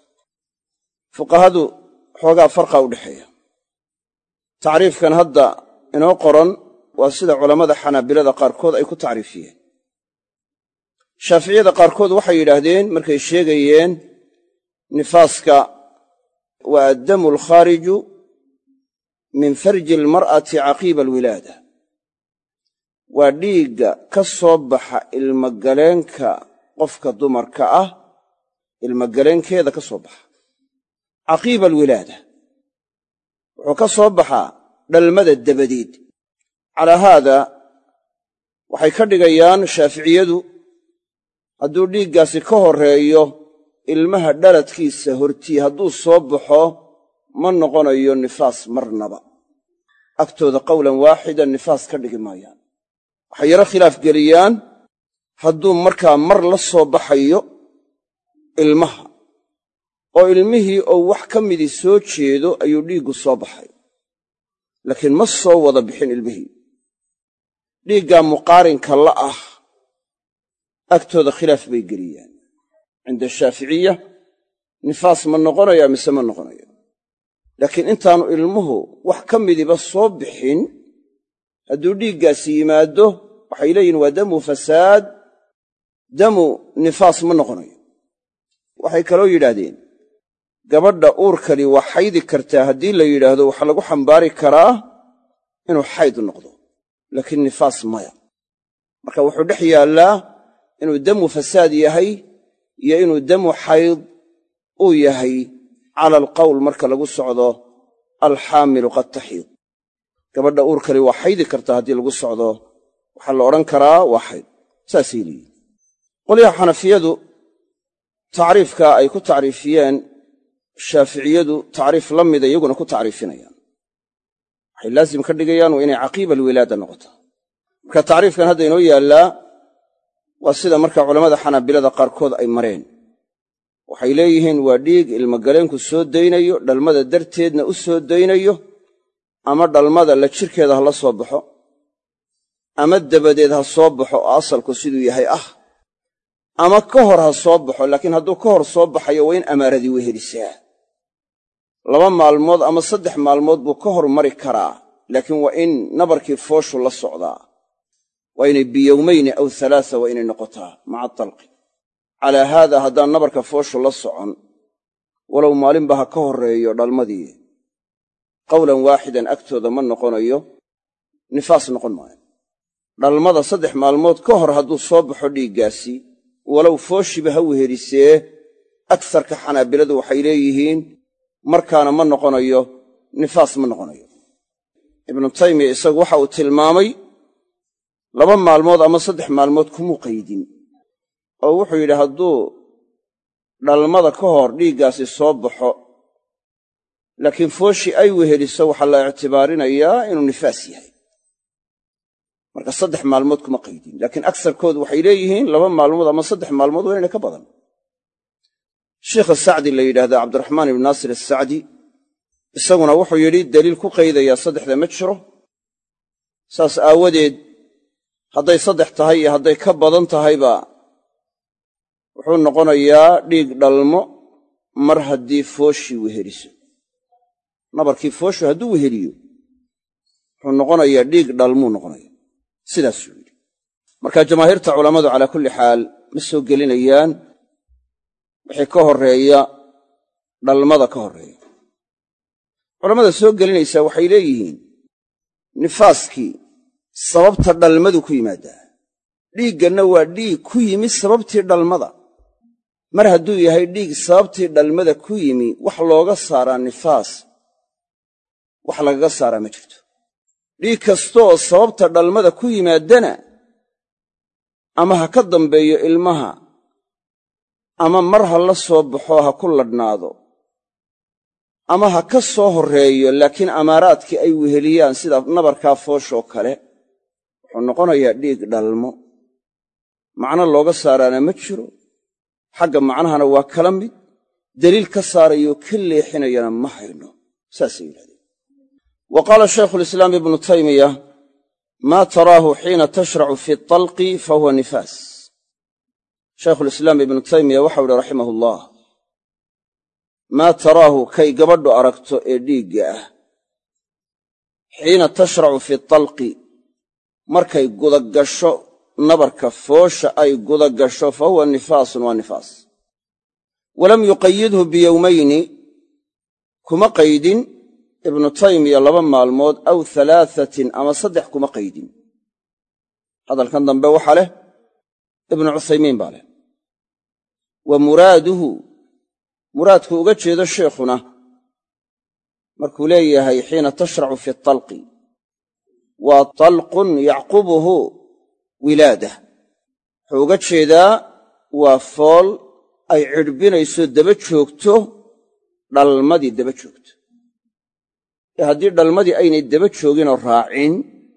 fuqahadu xoogaa farqa u dhexeeya. tacriifkan hadda inoo qoran waa sida culammada xanaabilada qaarkood ay ku tacriifiyeen. shaaficiyada qaarkood waxay yidhaahdeen markay sheegayeen nifaaska waa addamu alkhaariju min farji almar'ati caqiiba alwilaada, waa dhiigga ka soo baxa ilmagaleenka qofka dumarka ah ilmagaleenkeeda ka soo baxa caqiiba alwilaada wuxuu ka soo baxaa dhalmada dabadeed calaa haada waxay ka dhigayaan shaaficiyadu hadduu dhiiggaasi ka horreeyo ilmaha dhaladkiisa hortii hadduu soo baxo ma noqonayo nifaas marnaba agtooda qowlan waaxidan nifaas ka dhigi maayaan waxay yaro khilaaf geliyaan hadduu markaa mar la soo baxayo ilmaha oo ilmihii oo wax ka midii soo jeedo ayuu dhiiggu soo baxay laakiin ma soo wada bixin ilmihii dhiiggaa muqaarinka la ah agtooda khilaaf bay geliyaan cinda shaaficiya nifaas ma noqonaya mise ma noqonayo laakiin intaanu ilmuhu wax ka midiba soo bixin hadduu dhiiggaasi yimaado waxay leeyihin waa damu fasaad damu nifaas ma noqonayo waxay kaloo yidhaahdeen gabadha uurkali waa xaydi kartaa haddii la yidhaahdo waxaa lagu xambaari karaa inuu xayd noqdo laakiin nifaas maya marka wuxuu dhex yaallaa inuu damu fasaad yahay iyo inuu damu xayd uu yahay cala alqowl marka lagu socdo alxaamilu qad taxiid gabadha uurkali waa xaydi kartaa haddii lagu socdo waxaa la odhan karaa waa xayd saasay leeyihin qolyaha xanafiyadu tacriifka ay ku tacriifiyeen shaaficiyadu tacriif la mida iyaguna ku tacriifinayaan waxay laasim ka dhigayaan waa inay caqiiba alwilaada noqoto marka tacriifkan hadda inoo yaallaa waa sida marka culammada xanaabilada qaarkood ay mareen waxay leeyihiin waa dhiig ilmagaleenku soo daynayo dhalmada darteedna u soo daynayo ama dhalmada la jirkeeda ha la soo baxo ama dabadeed ha soo baxo oo asalku siduu yahay ah ama ka hor ha soo baxo laakiin hadduu ka hor soo baxayo waa in amaaradii wehelisaa 2 maalmood ama 3 maalmood buu ka hor mari karaa laakiin waa in nabarkii fooshu la socdaa waa inay biyowmayni aw 3 waa inay noqotaa maca talqi calaa haada haddaan nabarka fooshu la socon walow maalinba ha ka horreeyo dhalmadii qowlan waaxidan agtooda ma noqonayo nifaas noqon maayo dhalmada 3 maalmood ka hor hadduu soo baxo dhiiggaasi walow fooshiba ha wehelisee agsarka xanaabiladu waxay leeyihiin markaana ma noqonayo nifaas ma noqonayo ibnu taymiya isagu waxa uu tilmaamay 2 maalmood ama 3 maalmood kumuu qaydin oo wuxuu yidhi hadduu dhalmada ka hor dhiiggaasi soo baxo laakiin fooshi ay weheliso waxaa la ictibaarinayaa inuu nifaas yahay marka 3 maalmood kuma qaydin laakiin agsarkoodu waxay leeyihiin 2 maalmood ama 3 maalmood waa inayna ka badan sheikha sacdi la yidhaahda cabdiraxmaan ibnu naasir asacdi isaguna wuxuu yidhi daliil ku qaydayaa 3 ma jiro saas aawadeed hadday 3 tahay iyo hadday ka badan tahayba wuxuu noqonayaa dhiig dhalmo mar haddii fooshii weheliso nabarkii fooshu hadduu weheliyo wuxuu noqonayaa dhiig dhalmuu noqonaya sidaasuu yidhi marka jamaahiirta culammadu calaa kulli xaal ma soo gelinayaan wixii ka horreeya dhalmada ka horreeya culammada soo gelinaysaa waxay leeyihiin nifaaskii sababta dhalmadu ku yimaaddaa dhiigganna waa dhiig ku yimi sababtii dhalmada mar hadduu yahay dhiig sababtii dhalmada ku yimi wax looga saaraa nifaas wax lagaga saaraa ma jirto dhiig kastooo sababta dhalmada ku yimaaddana ama ha ka dambeeyo ilmaha ama mar ha la soo baxo ha ku ladhnaado ama ha ka soo horreeyo laakiin amaaraadkii ay weheliyaan sida nabarkaa fooshoo kale wuxuu noqonayaa dhiig dhalmo macno looga saaraana ma jiro xagga macnahana waa kala mid deliil ka saarayoo ka leexinayana ma hayno saasay yidhahdeen wa qaala shaykhulislaam ibnu taymiya maa taraahu xiina tashracu fi talqi fa huwa nifaas shaykhulislaam ibnu taymiya waxau uhi raximahullah maa taraahu kay gabadhu aragto ee dhiigga ah xiina tashracu fi talqi markay gudagasho nabarka foosha ay gudagasho fa huwa nifaasun waa nifaas walam yuqayidhu biyowmayni kuma qaydin ibnu taymiya 2 maalmood aw 3 ama 3 kuma qaydin hadalkan dambe waxaa leh ibnu cuthaymiin baa leh wa muraaduhu muraadku uga jeedo sheikhuna markuu leeyahay xiina tashracu fi talqi waa talqun yacqubuhu wilaadah wuxuu uga jeedaa waa fool ay cidhbinayso daba joogto dhalmadii daba joogto haddii dhalmadii aynay daba jooginoo raacin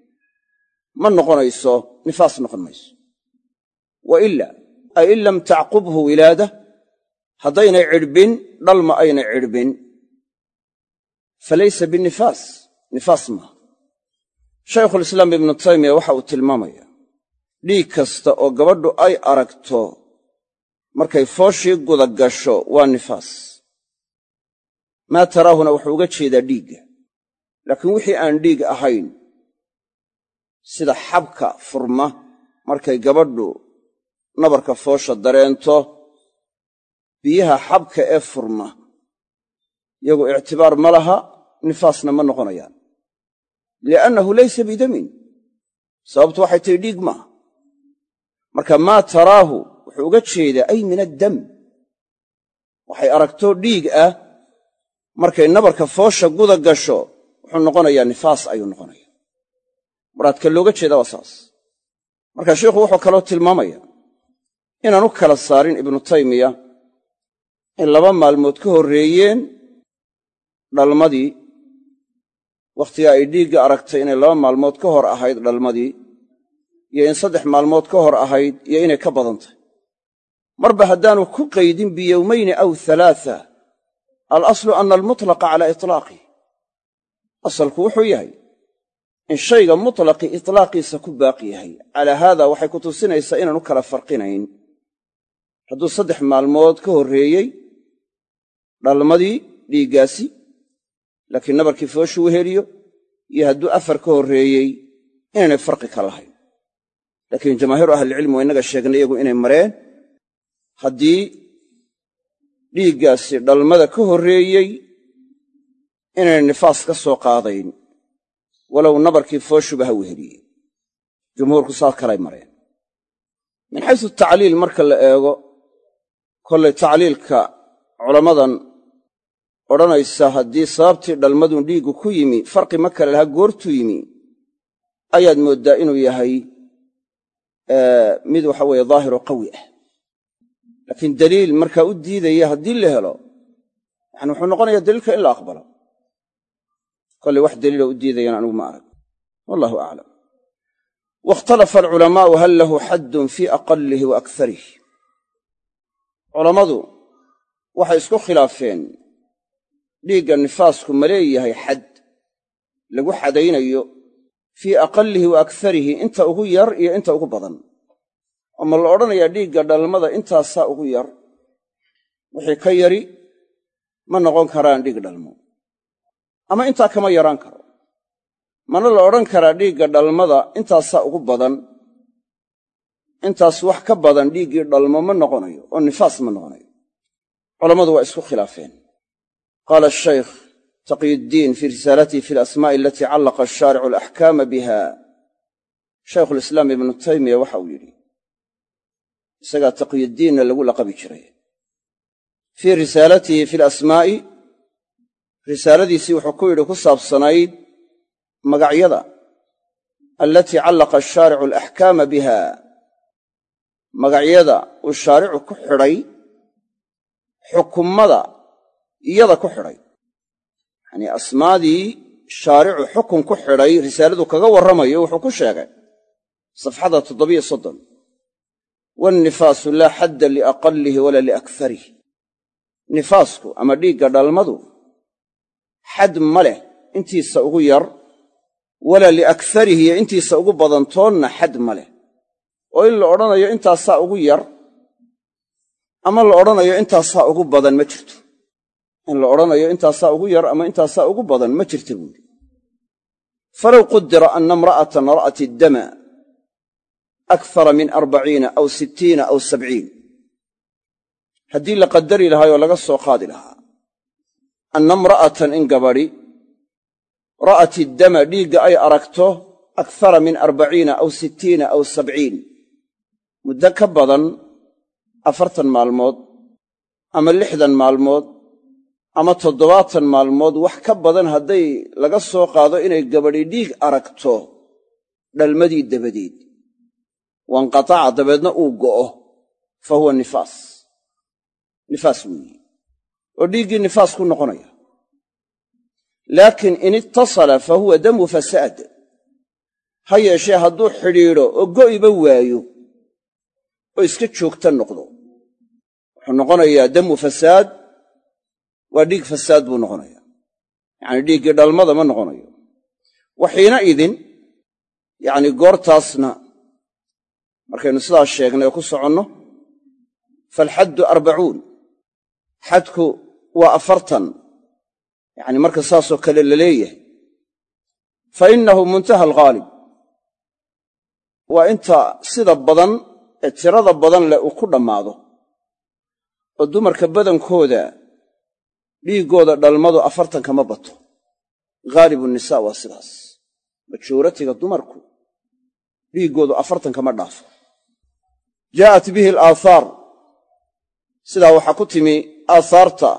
ma noqonayso nifaas noqon mayso wa ila ay in lam tacqubhu wilaada haddaynay cidhbin dhalma aynay cidhbin falaysa binifaas nifaas maaha shaykhulislaam ibnu taymiya waxa uu tilmaamaya dhiig kasta oo gabadhu ay aragto markay fooshii guda gasho waa nifaas maa taraahuna wuxuu uga jeedaa dhiigga laakiin wixii aan dhiig ahayn sida xabka furma markay gabadhu nabarka foosha dareento biyaha xabka ee furma iyagu ictibaar ma laha nifaasna ma noqonayaan li'annahu laysa bidamin sababtu waxay tahi dhiig maaha marka maa taraahu wuxuu uga jeedaa ay min addam waxay aragto dhiig ah markay nabarka foosha guda gasho wuxuu noqonayaa nifaas ayuu noqonaya muraadka looga jeedaa waa saas marka sheikhu wuxuu kaloo tilmaamaya inaan u kala saarin ibnu taymiya in 2 maalmood ka horreeyeen dhalmadii wakhtiga ay dhiigga aragtay inay 2 maalmood ka hor ahayd dhalmadii iyo in 3 maalmood ka hor ahayd iyo inay ka badantay marba haddaanu ku qaydin biyowmayni aw 3 alaslu ana almutlaqa calaa iطlaaqih asalku wuxuu yahay in shayga mutlaqi iطlaaqiisa ku baaqi yahay calaa haada waxay ku tusinaysaa inaanu kala farqinayn hadduu 3 maalmood ka horreeyey dhalmadii dhiiggaasi laakiin nabarkii fooshu weheliyo iyo hadduu 4 ka horreeyey inaynay farqi ka lahayn laakiin jamaahiiru ahlicilmi waa innaga sheegnay iyagu inay mareen haddii dhiiggaasi dhalmada ka horreeyey inaynay nifaas ka soo qaadayn walow nabarkii fooshuba ha weheliyey jumhuurku saas kalay mareen min xaysu tacliil marka la eego kollay tacliilka culammadan odhanaysa haddii sababtii dhalmadun dhiiggu ku yimi farqi ma kale lahaa goortuu yimi ayaad mooddaa inuu yahay mid waxa weeye daahiro qawi ah laakiin daliil markaa u diidaya haddii la helo yani wuxuu noqonayaa daliilka in la aqbalo kollay wax daliila u diidayana anigu ma arag wallahu aclam wakhtalafa alculamaa'u hal lahu xaddun fii aqallihi wa akarih culammadu waxay isku khilaafeen dhiigga nifaasku ma leeyahay xad lagu xadaynayo fii aqallihi wa akarihi inta ugu yar iyo inta ugu badan oo ma la odhanayaa dhiigga dhalmada intaasaa ugu yar wixii ka yari ma noqon karaan dhiig dhalmo ama intaa kama yaraan karo mana la odhan karaa dhiigga dhalmada intaasaa ugu badan intaas wax ka badan dhiiggii dhalmo ma noqonayo oo nifaas ma noqonayo culammadu waa isku khilaafeen qaala ashaykh taqiyuddiin fii risaalatihi fi alasmaa'i alatii callaqa ashaaricu alaxkaama biha shaykhulislaam ibnu taymiya waxa uu yidhi isagaa taqiyuddiinna lagu laqabi jiray fii risaalatihi fi alasmaa'i risaaladiisii wuxuu ku yidhi ku saabsanayd magacyada allatii callaqa ashaaricu alaxkaama biha magacyada uu shaaricu ku xidhay xukummada iyada ku xidhay yacnii asmaadii shaaricu xukun ku xidhay risaaladu kaga warramayo wuxuu ku sheegay safxada 730 wannifaasu laa xadda liaqallihi walaa liakharih nifaasku ama dhiigga dhalmadu xad ma leh intiisa ugu yar walaa liakarihi iyo intiisa ugu badantoonna xad ma leh oo in la odhanayo intaasaa ugu yar ama la odhanayo intaasaa ugu badan ma jirto in la odhanayo intaasaa ugu yar ama intaasaa ugu badan ma jirta buuri falow qudira anna imra'atan ra'at iddama akthara min 40 aw 60 aw 70 haddii la qadari lahaayoo laga soo qaadi lahaa anna imra'atan in gabadhi ra'at iddama dhiigga ay aragto akthara min 40 aw 60 aw 70 muddo ka badan 40 maalmood ama 60 maalmood ama 70 maalmood wax ka badan hadday laga soo qaado inay gabadhi dhiig aragto dhalmadii dabadeed wanqataca dabeedna uu go'o fa huwa nifaas weeye oo dhiiggii nifaas ku noqonaya laakiin in ittasala fa huwa damu fasaad ha yeeshee hadduu xidhiidho oo go'iba waayo oo iska joogta noqdo wuxuu noqonayaa damu fasaad waa dhiig fasaad buu noqonayaa yacni dhiiggii dhalmada ma noqonayo waxiina idin yacni goortaasna markaynu sidaas sheegnay oo ku soconno faalxaddu 40 xadku waa 40 yacni marka saasoo kale la leeyahay fa innahu muntaha alghaalib waa inta sida badan ee tirada badan leh uu ku dhammaado oo dumarka badankooda dhiiggooda dhalmadu 40 kama bato ghaalibu nisaa waa sidaas majooratiga dumarku dhiiggoodu 40 kama dhaafo jaa'at bihi alaahaar sidaa waxaa ku timi aahaarta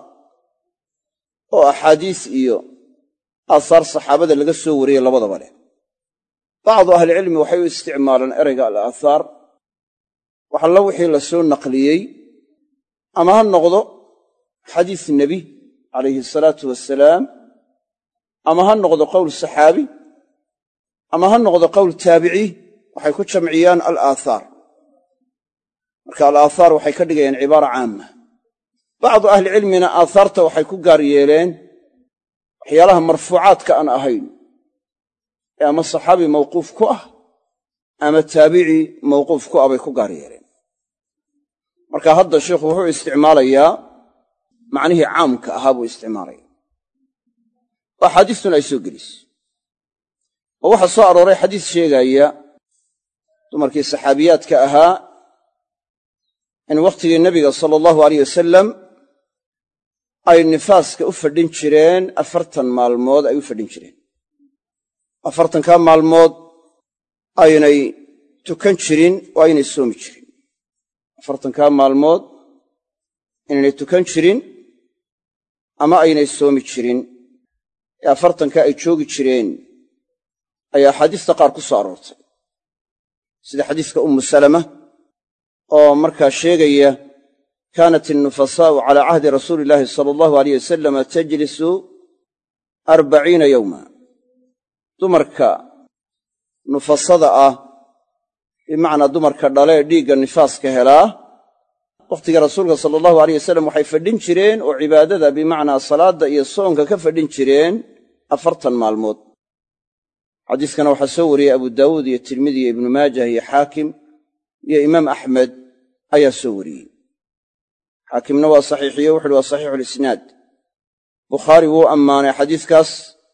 oo axaadiis iyo aahaar saxaabada laga soo wariyey labadaba leh bacdu ahlicilmi waxay u isticmaalaan ereyga alaahaar waxalla wixii la soo naqliyey ama ha noqdo xadiis nebi calayhi asalaatu wassalaam ama ha noqdo qowl saxaabi ama ha noqdo qowl taabici waxay ku jamciyaan alaahaar marka alaahaar waxay ka dhigayaan cibaara caama bacdu ahlicilmina aahaarta waxay ku gaar yeeleen waxyaalaha marfuucaadka aan ahayn ee ama saxaabi mawquuf ku ah ama taabici mawquuf ku ah bay ku gaar yeeleen marka hadda sheikhu wuxuu isticmaalayaa macnihii caamka ahaa buu isticmaalaya oo axaadiistuna ay soo gelisay oo waxaa soo arooray xadiis sheegaya dumarkii saxaabiyaadka ahaa in wakhtigii nebiga sala allahu alayh wasalam ay nifaaska u fadhin jireen 40 maalmood ay u fadhin jireen 40 maalmood aynay tukan jirin oo aynay soomi jirin 40 maalmood inaynay tukan jirin ama aynay soomi jirin ee 40 ay joogi jireen ayaa axaadiista qaar ku soo aroortay sida xadiiska ummu salama oo markaa sheegaya kaanat annufasaa'u calaa cahdi rasuuli illaahi sala allahu alayh wasalam tajlisu 40 yowma dumarka nufasada ah bimacnaa dumarka dhalee dhiigga nifaaska helaa wakhtiga rasuulka sala allahu alayh wasalam waxay fadhin jireen oo cibaadada bimacnaa salaadda iyo soonka ka fadhin jireen 40 maalmood xadiiskana waxaa soo wariyey abu daawuud iyo tirmidi iyo ibnu maajah iyo xaakim iyo imaam axmed ayaa soo wariyey xaakimna waa saxiixiye wuxuuhi waa saxiixulisnaad bukhaari wuu ammaanay xadiiskaas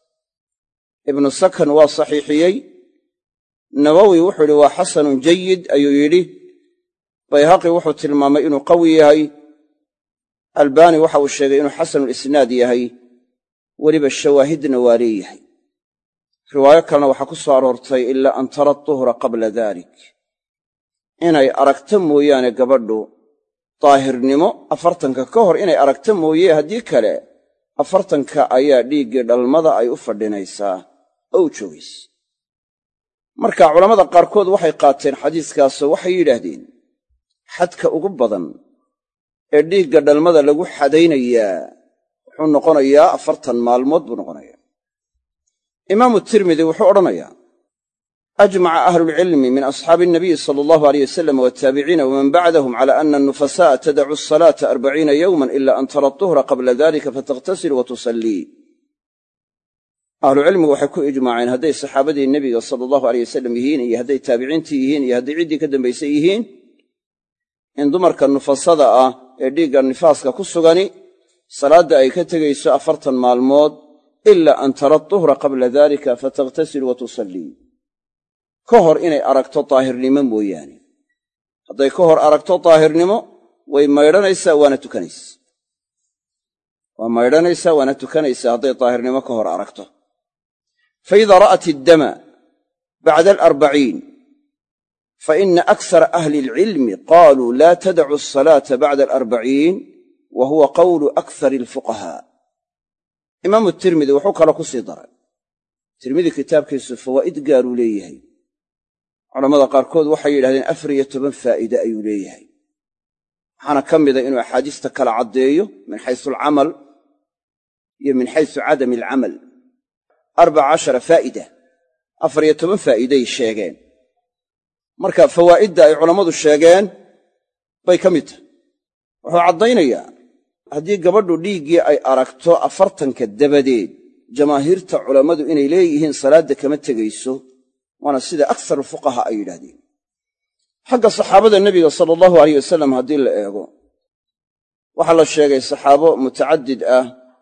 ibnu sakan waa saxiixiyey nawowi wuxuu yidhi waa xasanun jayid ayuu yidhi bayhaqi wuxuu tilmaamay inuu qawi yahay albaani waxa uu sheegay inuu xasanulisnaad yahay weliba shawaahidna waa leeyahay riwaayo kalena waxaa ku soo aroortay ilaa an tara tuhra qabla dalik inay aragto mooyaane gabadhu daahirnimo 40 ka hor inay aragto mooye haddii kale 40 ayaa dhiiggii dhalmada ay u fadhinaysaa oo u joogaysa marka culammada qaarkood waxay qaateen xadiiskaasoo waxay yidhaahdeen xadka ugu badan ee dhiigga dhalmada lagu xadaynayaa wuxuu noqonayaa 40 maalmood buu noqonayaa imaamu tirmidi wuxuu odhanayaa ajmaca ahlulcilmi min asxaabi الnabiyi sala allahu alayh wasalam wataabiciina waman bacdahum cala ana annufasa'a tadacu asalaata 40 yowman ila an tara tuhra qabla dalika fatakhtasil wa tusallii ahlucilmigu waxay ku ijmaaceen hadday saxaabadii nebiga sala allahu alayh wasalam yihiin iyo hadday taabiciintii yihiin iyo hadday ciddii ka dambaysay yihiin in dumarka nufasada ah ee dhiigga nifaaska ku sugani salaadda ay ka tegayso 40 maalmood ila an tara tuhra qabla dalika fatakhtasil wa tusallii ka hor inay aragto daahirnimo mooyaane hadday ka hor aragto daahirnimo way maydhanaysaa waana tukanaysaa waa maydhanaysaa waana tukanaysaa hadday daahirnimo ka hor aragto faida ra'at iddama bacda 40 faina aksara ahli alcilmi qaaluu laa tadacu asalaata bacda 40 wa huwa qawlu akthari alfuqahaa. imaamu tirmidi wuxuu kaloo ku sii daray, tirmidi kitaabkiisu fawaa'id gaaruu leeyahay. culammada qaarkood waxay yidhahdeen 14 faa'iide ayuu leeyahay. waxaana ka mida inuu axaadiista kala caddeeyo min xaysu alcamal iyo min xaysu cadami alcamal. 14 faa'ida, 14 faa'iiday sheegeen. marka fawaa'idda ay culammadu sheegeen bay ka mid tahay. wuxuu caddaynayaa haddii gabadhu dhiiggii ay aragto 40ka dabadeed, jamaahiirta culammadu inay leeyihiin salaadda kama tegayso, waana sida aksaru fuqaha ay yidhaahdeen. xagga saxaabada nebiga sala allahu alayh wasalam haddii la eego, waxaa la sheegay saxaabo mutacadid ah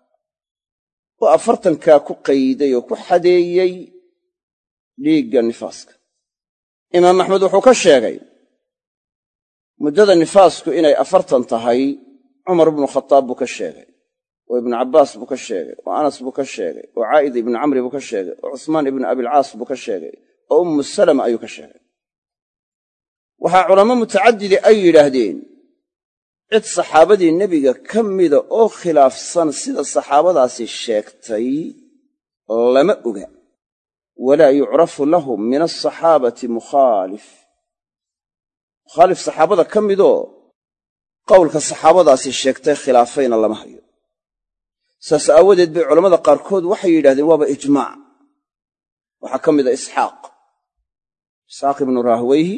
oo 40kaa ku qayday oo ku xadeeyey dhiigga nifaaska. imaam axmed wuxuu ka sheegay muddada nifaasku inay 40 tahay. cumar ibnu khataab buu ka sheegay, oo ibnu cabbaas buu ka sheegay, oo anas buu ka sheegay, oo caa'id ibnu camri buu ka sheegay, oo cusmaan ibnu abilcaas buu ka sheegay, oo ummu salama ayuu ka sheegay. waxaa culamo mutacadidi ay yidhaahdeen cid saxaabadii nebiga ka mida oo khilaafsan sida saxaabadaasi sheegtay lama oga. walaa yucrafu lahum min asaxaabati mukhaalif saxaabada ka midoo qowlka saxaabadaasi sheegtay khilaafayna lama hayo. saas aawadeed bay culammada qaarkood waxay yidhahdeen waaba ijmaac. waxaa ka mida isxaaq ibnu rahwayhi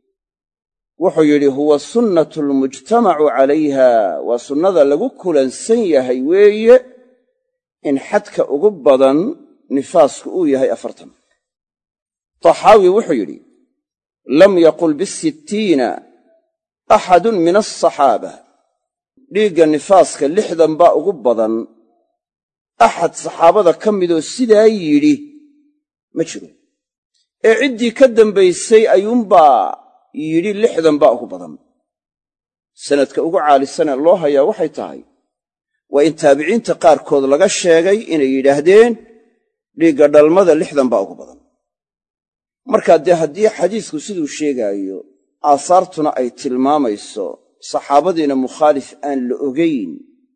wuxuu yidhi huwa sunnatu almujtamacu calayha, waa sunnada lagu kulansan yahay weeye in xadka ugu badan nifaasku uu yahay 40. taxaawi wuxuu yidhi lam yaqul bisittiina axadun min alsaxaaba, dhiigga nifaaska 60 baa ugu badan. axad saxaabada ka midoo sidaa yidhi ma jiro, ee ciddii ka dambaysay ayuunbaa yidhi 60 baa ugu badan. sanadka ugu caalisanee loo hayaa waxay tahay waa in taabiciinta qaarkood laga sheegay inay yidhaahdeen dhiigga dhalmada 60 baa ugu badan. markaa dee haddii xadiisku siduu sheegaayo, aasaartuna ay tilmaamayso, saxaabadiina mukhaalif aan la ogayn,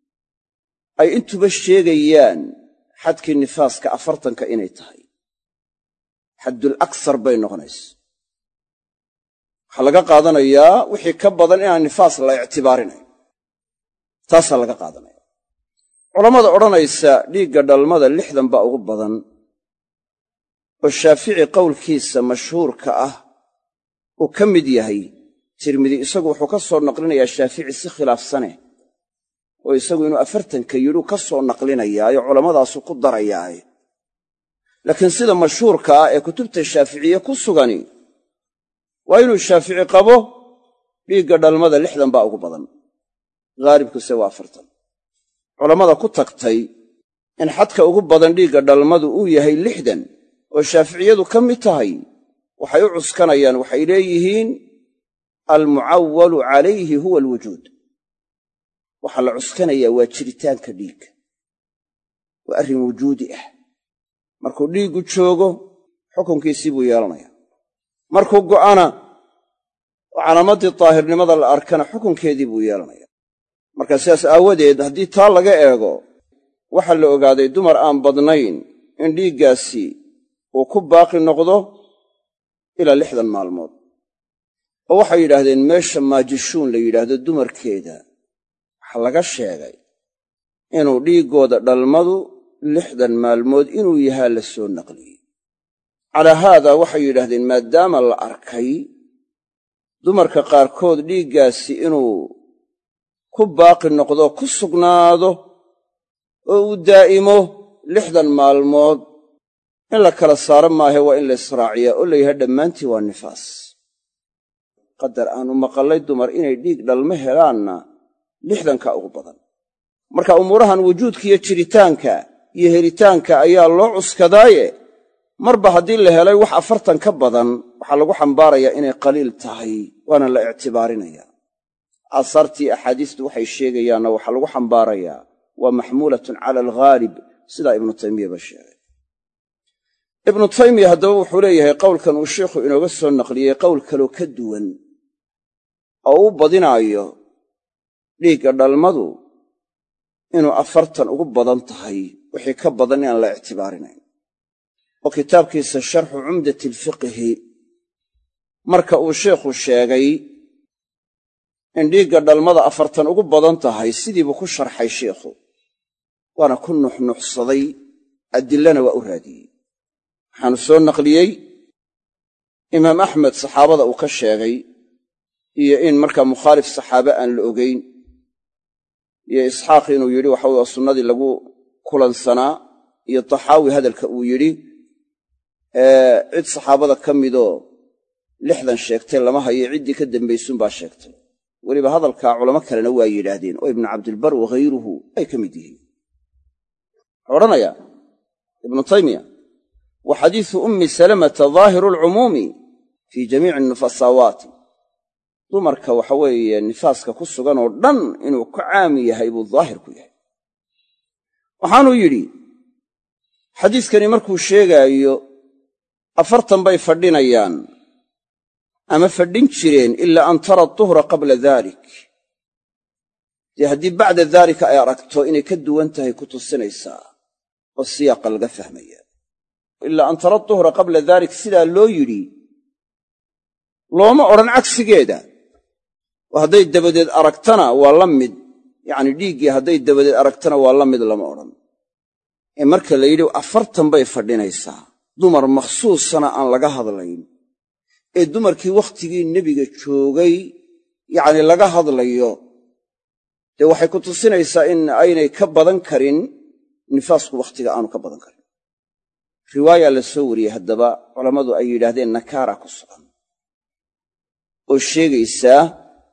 ay intuba sheegayaan xadkii nifaaska 40ka inay tahay, xaddul aksar bay noqonaysa. waxaa laga qaadanayaa wixii ka badan inaan nifaas la ictibaarinayn. taasaa laga qaadanaya. culammada odhanaysa dhiigga dhalmada 60 baa ugu badan, oo shaafici qowlkiisa mashhuurka ah uu ka mid yahay. tirmidi isagu wuxuu ka soo naqlinayaa shaafici si khilaafsane, oo isagu inuu 40ka yidhuu ka soo naqlinayaayo culamadaasu ku darayaaye. laakiin sida mashhuurka ah ee kutubta shaaficiye ku sugani waa inuu shaafici qabo dhiigga dhalmada 60 baa ugu badan, haalibkuse waa 40. culammada ku tagtay in xadka ugu badan dhiigga dhalmadu uu yahay 60 oo shaaficiyadu ka mid tahay, waxay u cuskanayaan, waxay leeyihiin almucawalu calayhi huwa alwujuud. waxaa la cuskanayaa waa jiritaanka dhiigga, waa arrin wujuudi ah. markuu dhiiggu joogo xukunkiisii buu yeelanayaa, markuu go'ana oo calaamaddii daahirnimada la arkana xukunkeedii buu yeelanayaa. marka sidaas aawadeed haddii taa laga eego, waxaa la ogaaday dumar aan badnayn in dhiiggaasi uu ku baaqi noqdo ilaa 60 maalmood. oo waxay yidhaahdeen meesha maajishuun la yidhaahdo dumarkeeda waxaa laga sheegay inuu dhiiggooda dhalmadu 60 maalmood inuu yahaa la soo naqliyey. calaa haada waxay yidhaahdeen maadaama la arkay dumarka qaarkood dhiiggaasi inuu ku baaqi noqdo, ku sugnaado oo uu daa'imo 60 maalmood, in la kala saaro maahe waa in la israaciyaa oo la yidhaha dhammaantii waa nifaas. qadar aanu maqallay dumar inay dhiig dhalmo helaanna 60ka ugu badan. marka umuurahan wujuudka iyo jiritaanka iyo helitaanka ayaa loo cuskadaaye, marba haddii la helay wax 40 ka badan, waxaa lagu xambaarayaa inay qaliil tahay, waana la ictibaarinaya. aasaartii axaadiistu waxay sheegayaanna waxaa lagu xambaarayaa waa maxmuulatun cala alghaalib, sidaa ibnu taymiya ba sheegay. ibnu taymiya haddaba wuxuu leeyahay qowlkan uu sheikhu inooga soo naqliyey qowl kaloo ka duwan oo u badinaayo dhiigga dhalmadu inuu 40 ugu badan tahay wixii ka badan inaan la ictibaarinayn oo kitaabkiisa sharxu cumdati alfiqhi marka uu sheekhu sheegay in dhiigga dhalmada 40 ugu badan tahay sidiibuu ku sharxay sheekhu waana ku nuxnuxsaday adillana waa u raadiyey waxaanu soo naqliyey imaam axmed saxaabada uu ka sheegay iyo in markaa mukhaalif saxaabe aan la ogayn iyo isxaaq inuu yidhi waxa weye sunnadii lagu kulansanaa iyo taxaawi hadalka uu yidhi cid saxaabada ka midoo 60 sheegtay lama hayo ciddii ka dambaysuunbaa sheegtay weliba hadalkaa culamo kalena waa yidhaahdeen oo ibnu cabdilbar waghayruhu ay ka mid yihiin wuxuu odhanayaa ibnu taymiya wa xadiisu ummi salamata daahiru alcumuumi fii jamiici annufasaawaati dumarka waxa weeye nifaaska ku sugan oo dhan inuu ka caami yahay buu daahir ku yahay waxaanuu yidhi xadiiskani markuu sheegaayo 40 bay fadhinayaan ama fadhin jireen ilaa an tara tuhra qabla daalik dee haddii bacda daalika ay aragto inay ka duwan tahay ku tusinaysaa oo siyaaqa laga fahmaya ilaa an tara tuhra qabla daalik sidaa loo yidhi looma odhan cagsigeeda oo hadday dabadeed aragtana waa la mid yacni dhiiggii hadday dabadeed aragtana waa la mid lama odhan ee marka la yidhi 40 bay fadhinaysaa dumar makhsuusana aan laga hadlayn ee dumarkii wakhtigii nebiga joogay yacni laga hadlayo dee waxay ku tusinaysaa in aynay ka badan karin nifaasku wakhtiga aanu ka badan karin riwaayaa la soo wariyey haddaba culammadu ay yidhaahdeen nakaara ku sugan oo sheegaysaa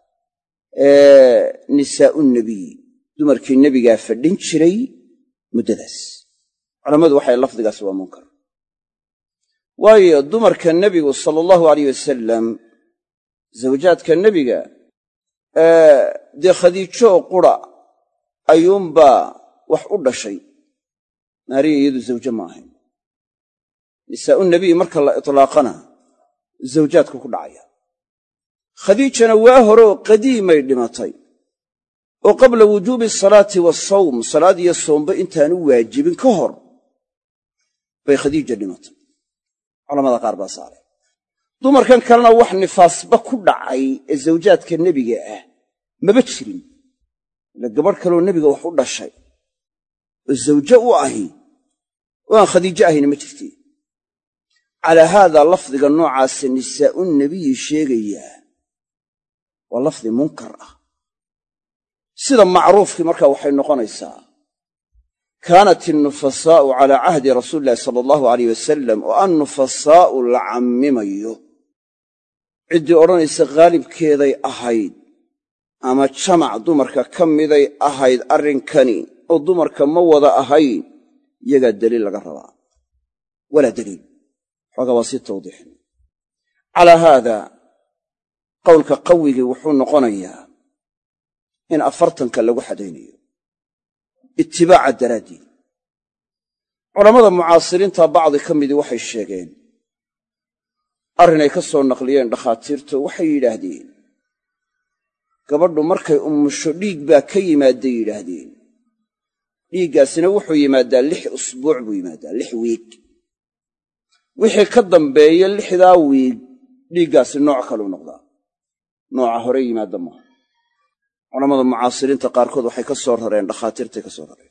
nisaa'u nebiy dumarkii nebigaa fadhin jiray muddadaas culammadu waxay lafdigaas waa munkar waayo dumarka nebigu sala allahu alayh wasalam zawjaadka nebiga dee khadiijo oo qura ayuunbaa wax u dhashay maariya iyadu zawje ma ahayn nisaa'u nebiy marka la itlaaqana zawjaadku ku dhacaya khadiijana waa horeoo qadiimay dhimatay oo qabla wujuubi asalaati waasawm salaad iyo soomba intaanu waajibin ka hor bay khadiija dhimatay culamada qaar baa saaray dumarkan kalena wax nifaasba ku dhacay ee zawjaadka nebiga ah maba jirin ila gabadh kaloo nebiga wax u dhashay oo zawje u ahi oo aan khadiijo ahayna ma jirtiin calaa haadaa lafdiga noocaasa nisaa'u nebiyi sheegayaa waa lafdi munkar ah sida macruufkii markaa waxay noqonaysaa kaanat innufasaa'u calaa cahdi rasuuli illahi sala allahu alayh wasalam oo annufasaa'u la cammimayo ciddii odhanaysa khaalibkeeday ahayd ama jamac dumarka ka miday ahayd arrinkani oo dumarka ma wada ahayn iyagaa daliil laga rabaa walaa daliil xoogaa waa sii tawdiixin calaa haada qowlka qawigii wuxuu noqonayaa in 40 lagu xadaynayo itibaaca daraaddeed culammada mucaasiriinta bacdi ka midii waxay sheegeen arrinay ka soo naqliyeen dhakhaatiirtu waxay yidhaahdeen gabadhu markay ummusho dhiig baa ka yimaadday yidhaahdeen dhiiggaasina wuxuu yimaadaa 6 usbuuc buu yimaadaa 6 wiig wixii ka dambeeya 6daa wiig dhiiggaasi nooc kaluu noqdaa nooca hore yimaadda maaha culammada mucaasiriinta qaarkood waxay ka soo rareen dhakhaatiirtay ka soo rareen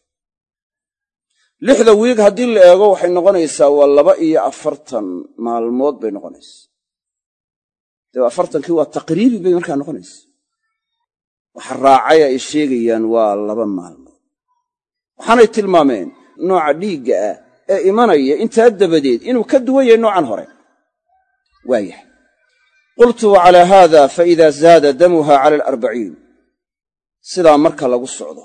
6da wiig haddii la eego waxay noqonaysaa waa 42 maalmood bay noqonaysaa dee 40kii waa taqriibi bay markaa noqonaysaa waxa raacay ay sheegayaan waa 2 maalmood waxaanay tilmaameen nooca dhiigga ah ee imanaya intaa dabadeed inuu ka duwan yahay noocan hore waayahay qultu wacalaa haada faida zaada damuha cala 40 sidaa marka lagu socdo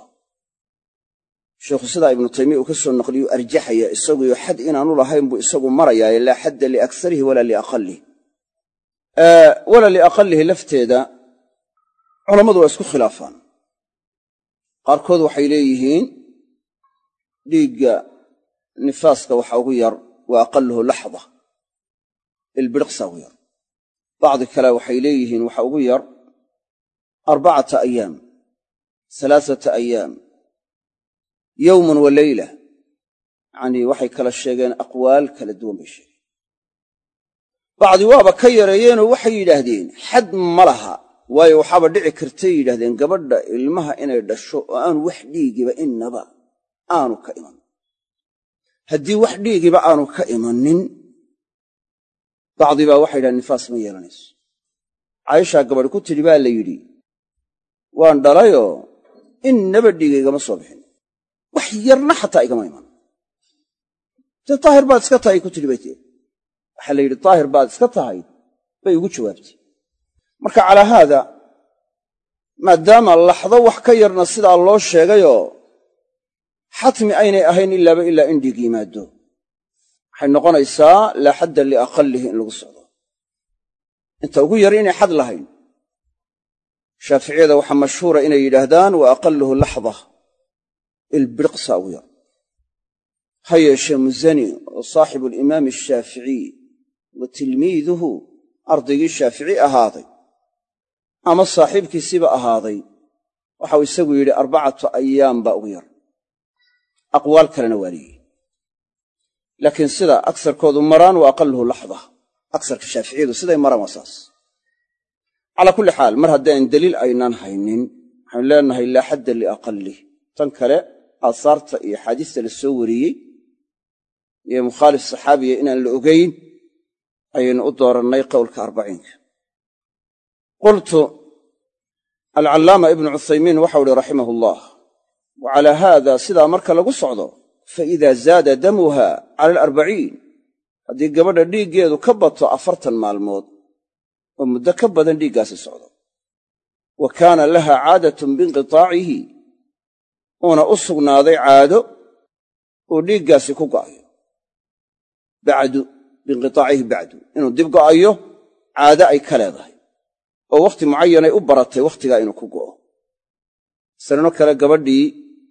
sheekhu sidaa ibnu taymiya uu ka soo naqliyu arjaxaya isaguyo xad inaanu lahayn buu isagu marayaa laa xadda liaksarihi walaa liaqalihi walaa liaqalihi lafteeda culammadu waa isku khilaafaan qaarkood waxay leeyihiin dhiigga nifaaska waxa ugu yar waa aqaluhu laxda ilbiriqsa ugu yar bacdi kale waxay leeyihiin waxa ugu yar 4 ayaam 3 ayaam yowman wa leyla yacnii waxay kala sheegeen aqwaal kala duwan bay sheegeen bacdi waaba ka yareeyeenoo waxay yidhaahdeen xad ma laha waayo waxaaba dhici kartay yidhahdeen gabadha ilmaha inay dhasho oo aanu wax dhiigiba innaba aanu ka iman haddii wax dhiigiba aanu ka imanin bacdi baa waxay yidhahdeen nifaas ma yeelanayso caayishaa gabadhi ku tidhi baa la yidhi waan dhalayoo innaba dhiiga igama soo bixin wax yarna xataa igama iman dee daahir baad iska tahay ku tidhi bay tii waxaa la yidhi daahir baad iska tahay bay ugu jawaabtay marka calaa haada maadaama laxdo wax ka yarna sidaa loo sheegayoo xatmi aynay ahayn ilaaba ilaa in dhiig yimaado waxay noqonaysaa laa xadda liaqallihi in lagu socdo inta ugu yar inay xad lahayn shaaficiyada waxaa mashhuura inay yidhaahdaan wa aqalluhu laxda ilbiriqsa ugu yar ha yeeshee musani oo saaxibu alimaami ashaaficiy wa tilmiiduhu ardaygii shaafici ahaaday ama saaxiibkiisiiba ahaaday waxau isagu yidhi 4 ayaam baa ugu yar aqwaal kalena waa leeyihi laakiin sida agsarkoodu maraan wa aqalluhu laxda agsarka shaaficiyadu siday maraan waa saas calaa kulli xaal mar haddaan daliil aynaan haynin waxaynu leenahay laa xadda liaqallih tan kale aasaarta iyo axaadiista la soo wariyey iyo mukhaalif saxaabiya inaan la ogayn ayaynu u doorannay qowlka 40 qultu alcallaama ibnu cuthaymiin waxau uhi raximahu ullah wa calaa haada sidaa marka lagu socdo fa idaa zaada damuha cala 40 haddii gabadha dhiiggeedu ka bato 40 maalmood oo muddo ka badan dhiiggaasi socdo wa kaana laha caadatun biinqitaacihi uuna u sugnaaday caado uu dhiiggaasi ku go'ayo bacdu biinqitaacihi bacdu inuu dib go'ayo caado ay ka leedahay oo wakhti mucayanay u baratay wakhtigaa inuu ku go'o sanano kale gabadhii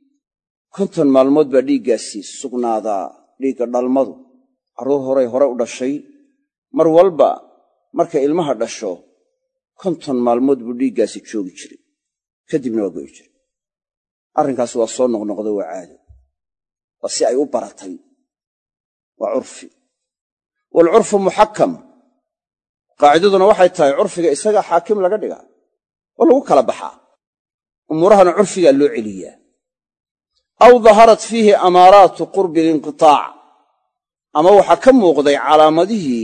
50 maalmood baa dhiiggaasi sugnaadaa dhiigga dhalmadu carruur hore u dhashay mar walba markay ilmaha dhasho 50 maalmood buu dhiiggaasi joogi jiray kadibna waa go'i jiray arrinkaasi waa soo noqnoqdo waa caado waa si ay u baratay waa curfi waalcurfu muxakam qaacidaduna waxay tahay curfiga isagaa xaakim laga dhigaa oo lagu kala baxaa umuurahana curfigaa loo celiyaa aw daharat fiihi amaaraatu qurbi linqitaac ama waxaa ka muuqday calaamadihii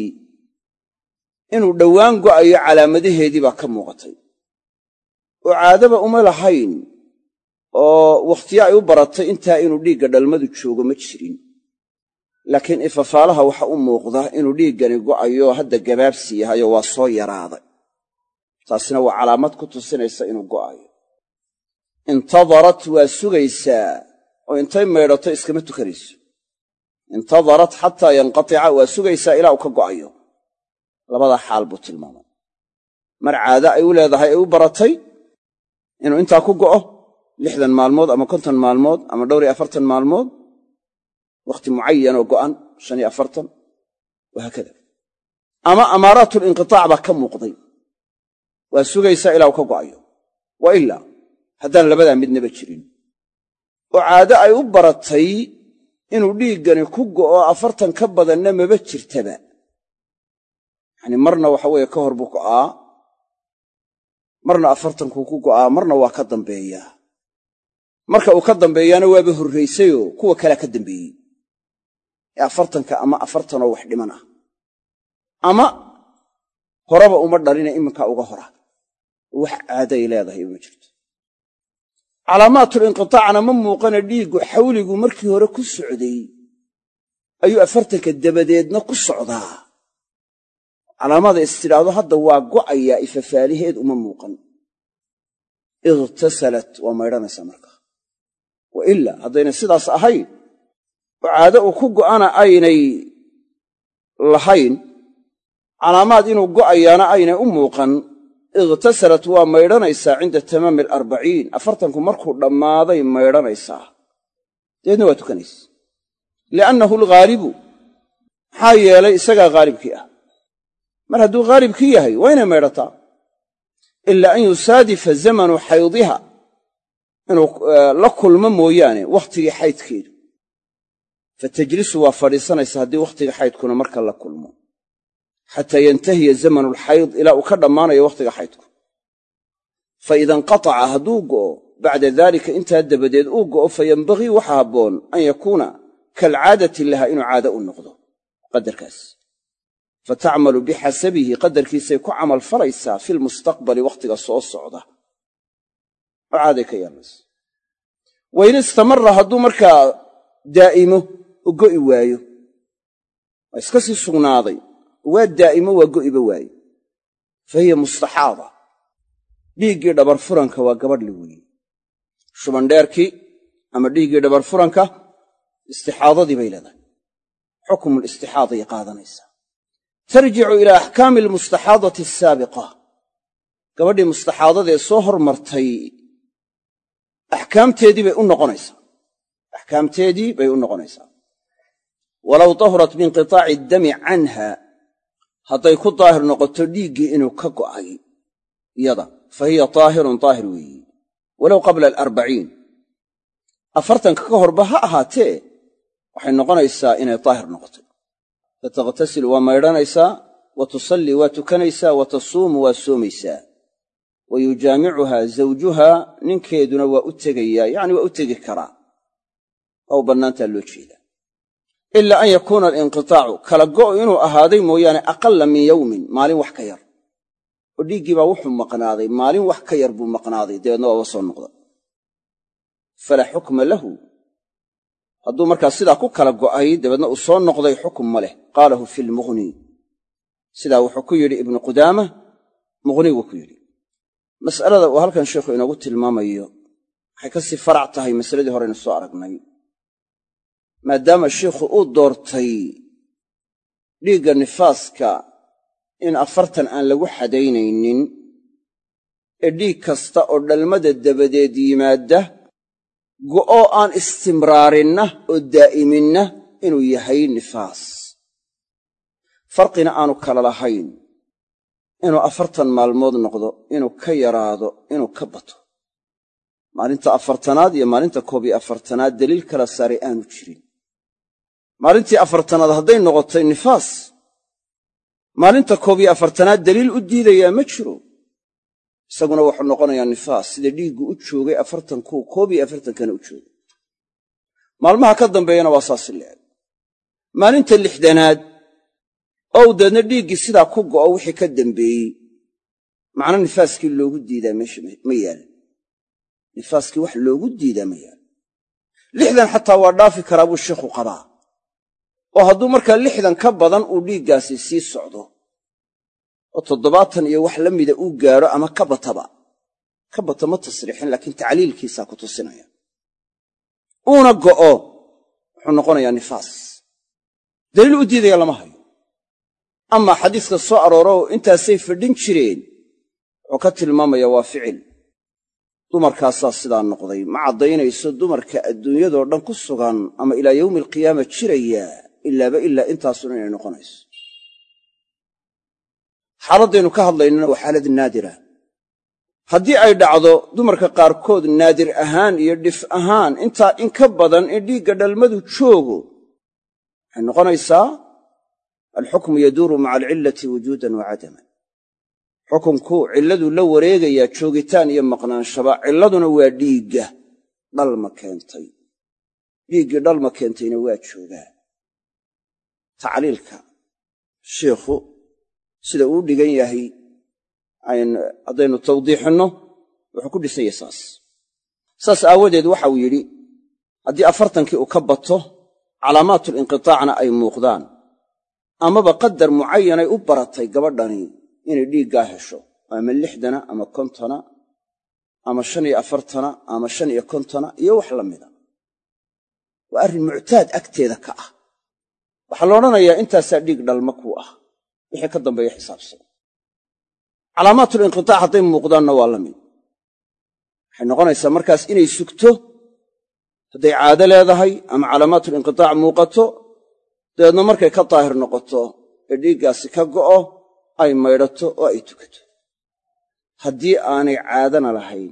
inuu dhowaan go'ayo calaamadaheedii baa ka muuqatay oo caadaba uma lahayn oo wakhtiyo ay u baratay intaa inuu dhiigga dhalmadu joogo ma jirin laakiin ifafaalaha waxa u muuqda inuu dhiiggani go'ayo hadda gabaabsi yahayo waa soo yaraaday taasina waa calaamad ku tusinaysa inuu go'ayo intadarat waa sugaysaa oo intay maydhato iskama tukanayso intadarat xataa yanqatica waa sugaysaa ilaa uu ka go'ayo labada xaal buu tilmaamay mar caado ay u leedahay ay u baratay inuu intaa ku go'o 60 maalmood ama 50 maalmood ama 40 maalmood wakhti mucayan oo go'an 45 wahaakada ama amaaraatulinqitaac baa ka muuqday waa sugaysaa ilaa uu ka go'ayo wa ilaa haddaan labadaa midnaba jirin oo caado ay u baratay inuu dhiiggani ku go'o 40 ka badanna maba jirtaba yacni marna waxa weeye ka hor buu go'aa marna 40kuu ku go'aa marna waa ka dambeeyaa marka uu ka dambeeyaana waaba horraysayoo kuwa kalea ka dambeeyey ee 40ka ama 40 oo wax dhiman ah ama horeba uma dhalina iminkaa uga hora wax caaday leedahay uma jirto calaamaatulinqitaacna ma muuqana dhiiggu xawligu markii hore ku socday ayuu 40ka dabadeedna ku socdaa calaamada istidhaahdo hadda waa go'ayaa ifafaaliheed uma muuqan ightasalat waa maydhanaysaa markaa wa ilaa haddayna sidaas ahayn oo caado uu ku go'ana aynay lahayn calaamaad inuu go'ayaana aynay u muuqan ightasalat waa maydhanaysaa cinda tamaami 40ku markuu dhammaaday maydhanaysaa dabeedna waa tukanaysa li'annahu alghaalibu maxaa yeelay isagaa haalibkii ah mar hadduu haalibkii yahay waa inay maydhataa ilaa an yusaadifa zamanu xaydiha inuu la kulmo mooyaane wakhtigii xaydkeedu fatajlisu waa fadhiisanaysa haddii wakhtiga xaydkuna marka la kulmo xataa yantahiya zamanu alxayd ilaa uu ka dhammaanayo wakhtiga xaydku fa ida inqataca hadduu go'o bacda daalika intaa dabadeed uu go'o fayanbagii waxa habboon an yakuuna kaalcaadati laha inuu caado u noqdo qadarkaas fatacmalu bixasabihi qadarkiisay ku camal falaysaa fi lmustaqbali wakhtiga soo socda oo caaday ka yeelanaysa wain istamara hadduu markaa daa'imo oo go'i waayo waa iska sii sugnaaday waa daa'imo waa go'iba waaye fa hiya mustaxaada dhiiggii dhabar furanka waa gabadh la weeye shubandheerkii ama dhiiggii dhabar furanka istixaadadii bay leedahay xukmu listixaaday qaadanaysaa tarjicu ilaa axkaami almustaxaadati asaabiqa gabadhii mustaxaadadaee soo hormartay axkaamteedii bay u noqonaysaa walow tahurat biinqitaaci addami canha hadday ku daahir noqoto dhiiggii inuu ka go'ay iyada fa hiya taahirun daahir weeyi walow qabla alarbaciin afartanka ka horba ha ahaatee waxay noqonaysaa inay daahir noqotay fataghtasilu waa maydhanaysaa wa tusallii waa tukanaysaa wa tasuumu waa soomaysaa wa yujaamicuhaa zawjuhaa ninkeeduna waa u tegayaa yacni waa u tegi karaa waa u bannaantaa loo jeedaa ilaa an yakuuna alinqitaacu kala go'u inuu ahaaday mooyaane aqalla min yowmin maalin wax ka yar oo dhiiggii baa wuxuu maqnaaday maalin wax ka yar buu maqnaaday dabeedna waaba soo noqda falaa xukma lahu hadduu markaa sidaa ku kala go'ay dabeedna uu soo noqday xukum ma leh qaalahu fi lmughni sidaa wuxuu ku yidhi ibnu qudaama mughnigu ku yidhi mas'alada uu halkan sheikhu inoogu tilmaamayo waxay ka sii farac tahay masaladii horeynu soo aragnay maadaama sheikhu uu doortay dhiigga nifaaska in 40 aan lagu xadaynaynin ee dhiig kasta oo dhalmada dabadeed yimaadda go'oo aan istimraarinna oo daa'iminna inuu yahay nifaas farqina aanu kala lahayn inuu 40 maalmood noqdo inuu ka yaraado inuu ka bato maalinta 40aad iyo maalinta 41aad daliil kala saaray aanu jirin maalintii 40aad hadday noqotay nifaas maalinta 41aad daliil u diidayaa ma jiro isaguna wuxuu noqonayaa nifaas sida dhiiggu u joogay 41kana u joogay maalmaha ka dambeeyana waa saas leeyahay maalinta 60aad oo dadna dhiiggii sidaa ku go'o wixii ka dambeeyey macna nifaaskii loogu diidaa meesha ma yaal nifaaskii wax loogu diidaa ma yaal 60 xataa waa dhaafi karaa buu sheekhu qabaa oo hadduu markaa 60 ka badan uu dhiiggaasi sii socdo oo 70 iyo wax la mida uu gaaro ama ka bata ma tasriixin laakiin tacliilkiisaa ku tusinaya uuna go'o wuxuu noqonayaa nifaas daliil u diidaya lama hayo ama xadiiska soo arooro intaasay fadhin jireen wuxuu ka tilmaamaya waa ficil dumarkaasaa sidaa noqday ma caddaynayso dumarka adduunyadoo dhan ku sugan ama ilaa yowmi alqiyaama jiraya ilaa intaasun inay noqonayso xaaladdaynu ka hadlaynana waa xaalad naadira haddii ay dhacdo dumarka qaarkood naadir ahaan iyo dhif ahaan intaa in ka badan in dhiigga dhalmadu joogo waxay noqonaysaa alxukmu yaduuru maca alcillati wujuudan wa cadaman xukunku cilladuu la wareegayaa joogitaan iyo maqnaanshaba cilladuna waa dhiigga dhalma keentay dhiiggii dhalma keentayna waa joogaa tacliilka sheikhu sida uu dhigan yahay haddaynu tawdiixinno wuxuu ku dhisanya saas aawadeed waxa uu yidhi haddii 40kii uu ka bato calaamaatulinqitaacna ay muuqdaan amaba qadar mucayanay u baratay gabadhani inay dhiiggaa hesho ama 60 ama 50 ama 45 ama 55 iyo wax la mida waa arrin muctaad agteeda ka ah waxaa la odhanayaa intaasaa dhiig dhalma kuu ah wixii ka dambeeya xisaabsan calaamaatulinqitaac hadday muuqdaanna waa la mid waxay noqonaysaa markaas inay sugto hadday caado leedahay ama calaamaatulinqitaac muuqato dabeedna markay ka daahir noqoto ee dhiiggaasi ka go'o ay maydhato oo ay tukato haddii aanay caadana lahayn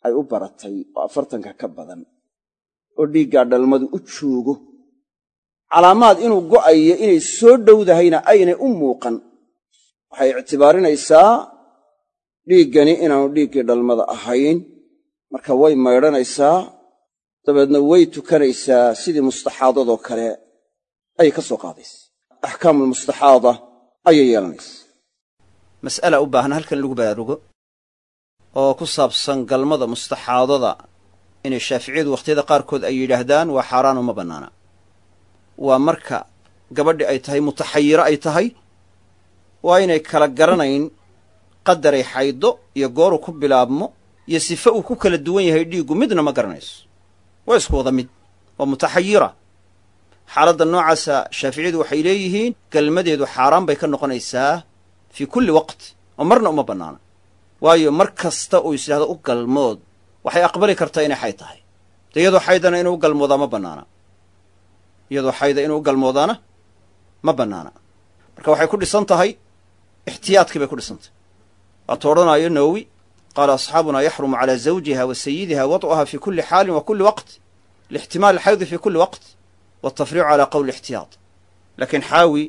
ay u baratay oo 40 ka badan oo dhiigga dhalmadu u joogo calaamaad inuu go'ayo inay soo dhowdahayna aynay u muuqan waxay ictibaarinaysaa dhiiggani inaanu dhiiggii dhalmada ahayn marka way maydhanaysaa dabeedna way tukanaysaa sidii mustaxaadadoo kale ayay ka soo qaadaysa axkaamul mustaxaada ayay yeelanaysa mas'ala u baahan halkan lagu baraarugo oo ku saabsan galmada mustaxaadada inay shaaficiyadu waqtiyada qaarkood ay yidhaahdaan waa xaaraan uma bannaana waa marka gabadhi ay tahay mutaxayiro ay tahay waa inay kala garanayn qadaray xaydo iyo gooru ku bilaabmo iyo sifa uu ku kala duwan yahay dhiiggu midna ma garanayso waa isku wada mid waa mutaxayira xaaladda noocaasa shaaficiyadu waxay leeyihiin galmadeedu xaaraan bay ka noqonaysaa fii kulli waqti oo marna uma bannaana waayo mar kasta uu is yidhahdo u galmood waxay aqbali kartaa inay xayd tahay dee iyadoo xaydana inuu u galmoodaa ma bannaana iyadoo xayda inuu u galmoodaana ma bannaana marka waxay ku dhisan tahay ixtiyaadkii bay ku dhisan tahay waatu odhanaayo nawowi qaala asxaabunaa yaxrumu calaa zawjiha wa sayidiha wad'uha fii kulli xaalin wa kulli waqt lixtimaali alxaydi fii kulli waqt waltafriicu calaa qowli ixtiyaad laakiin xaawi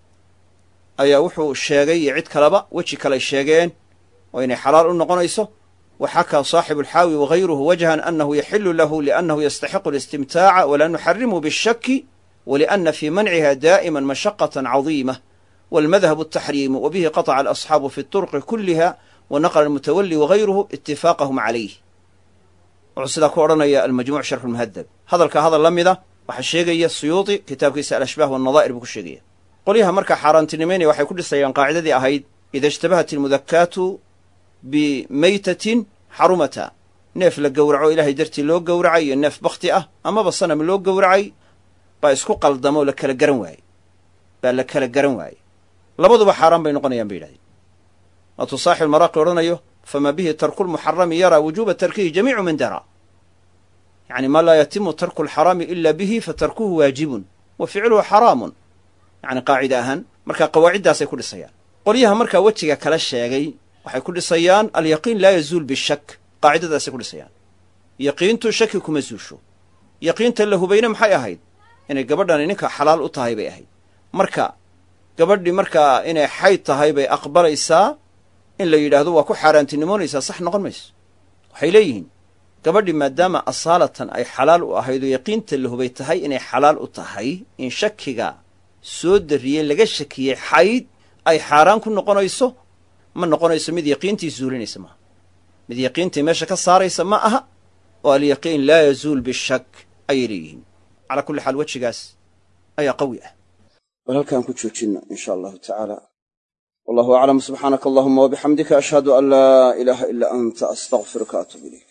ayaa wuxuu sheegay iyo cid kaleba weji kaley sheegeen oo inay xalaal u noqonayso وحكى صاحب الحاوي وغيره وجها أنه يحل له لأنه يستحق الاستمتاع ولا نحرمه بالشك ولأن في منعها دائما مشقة عظيمة والمذهب التحريم وبه قطع الأصحاب في الطرق كلها ونقل المتولي وغيره اتفاقهم عليه وعسدا كورنا المجموع شرح المهذب هذا اللمذة وحشيقية السيوطي كتاب كيس الأشباه والنظائر بكشيقية قوليها مركا حاران تنميني وحي كل سيان قاعدة دي أهيد إذا اشتبهت المذكات بميتة حرمتا نيف لقورعو إلهي درتي لو قورعي النيف بختئة أما بصنم لو قورعي بايسكو قلدمو لكلا قرنواي لكلا قرنواي لابد بحرام بين قنيان بيلادي وتصاحب المراقي ورنيو فما به ترك المحرم يرى وجوب تركه جميع من درى يعني ما لا يتم ترك الحرام إلا به فتركه واجب وفعله حرام يعني قاعدة أهن مركا قواعد داسي كل السيان قوليها مركا وجهك كلا الشيغي waxay ku dhisayaan alyaqiin laa yazuul bishak qaacidadaasay ku dhisayaan yaqiintu shaki kuma zuusho yaqiinta la hubayna maxay ahayd inay gabadhan ninka xalaal u tahay bay ahayd marka gabadhii markaa inay xayd tahay bay aqbalaysaa in la yidhaahdo waa ku xaaraantinimonaysaa sax noqon mayso waxay leeyihiin gabadhii maadaama asaalatan ay xalaal u ahayd oo yaqiinta la hubay tahay inay xalaal u tahay in shakiga soo dariyey laga shakiyey xayd ay xaaraan ku noqonayso ma noqonayso mid yaqiintii zuulinaysa maaha mid yaqiintii meesha ka saaraysa ma aha oo alyaqiin laa yazuul bishak ayay leeyihiin calaa kulli xaal wejigaas ayaa qawi ah bal halkaan ku joojinno in sha allahu tacaala wallahu aclam subxaanaka allahuma wabixamdika ashhadu an laa ilaaha ilaa anta astaqfiruka atuub ilayk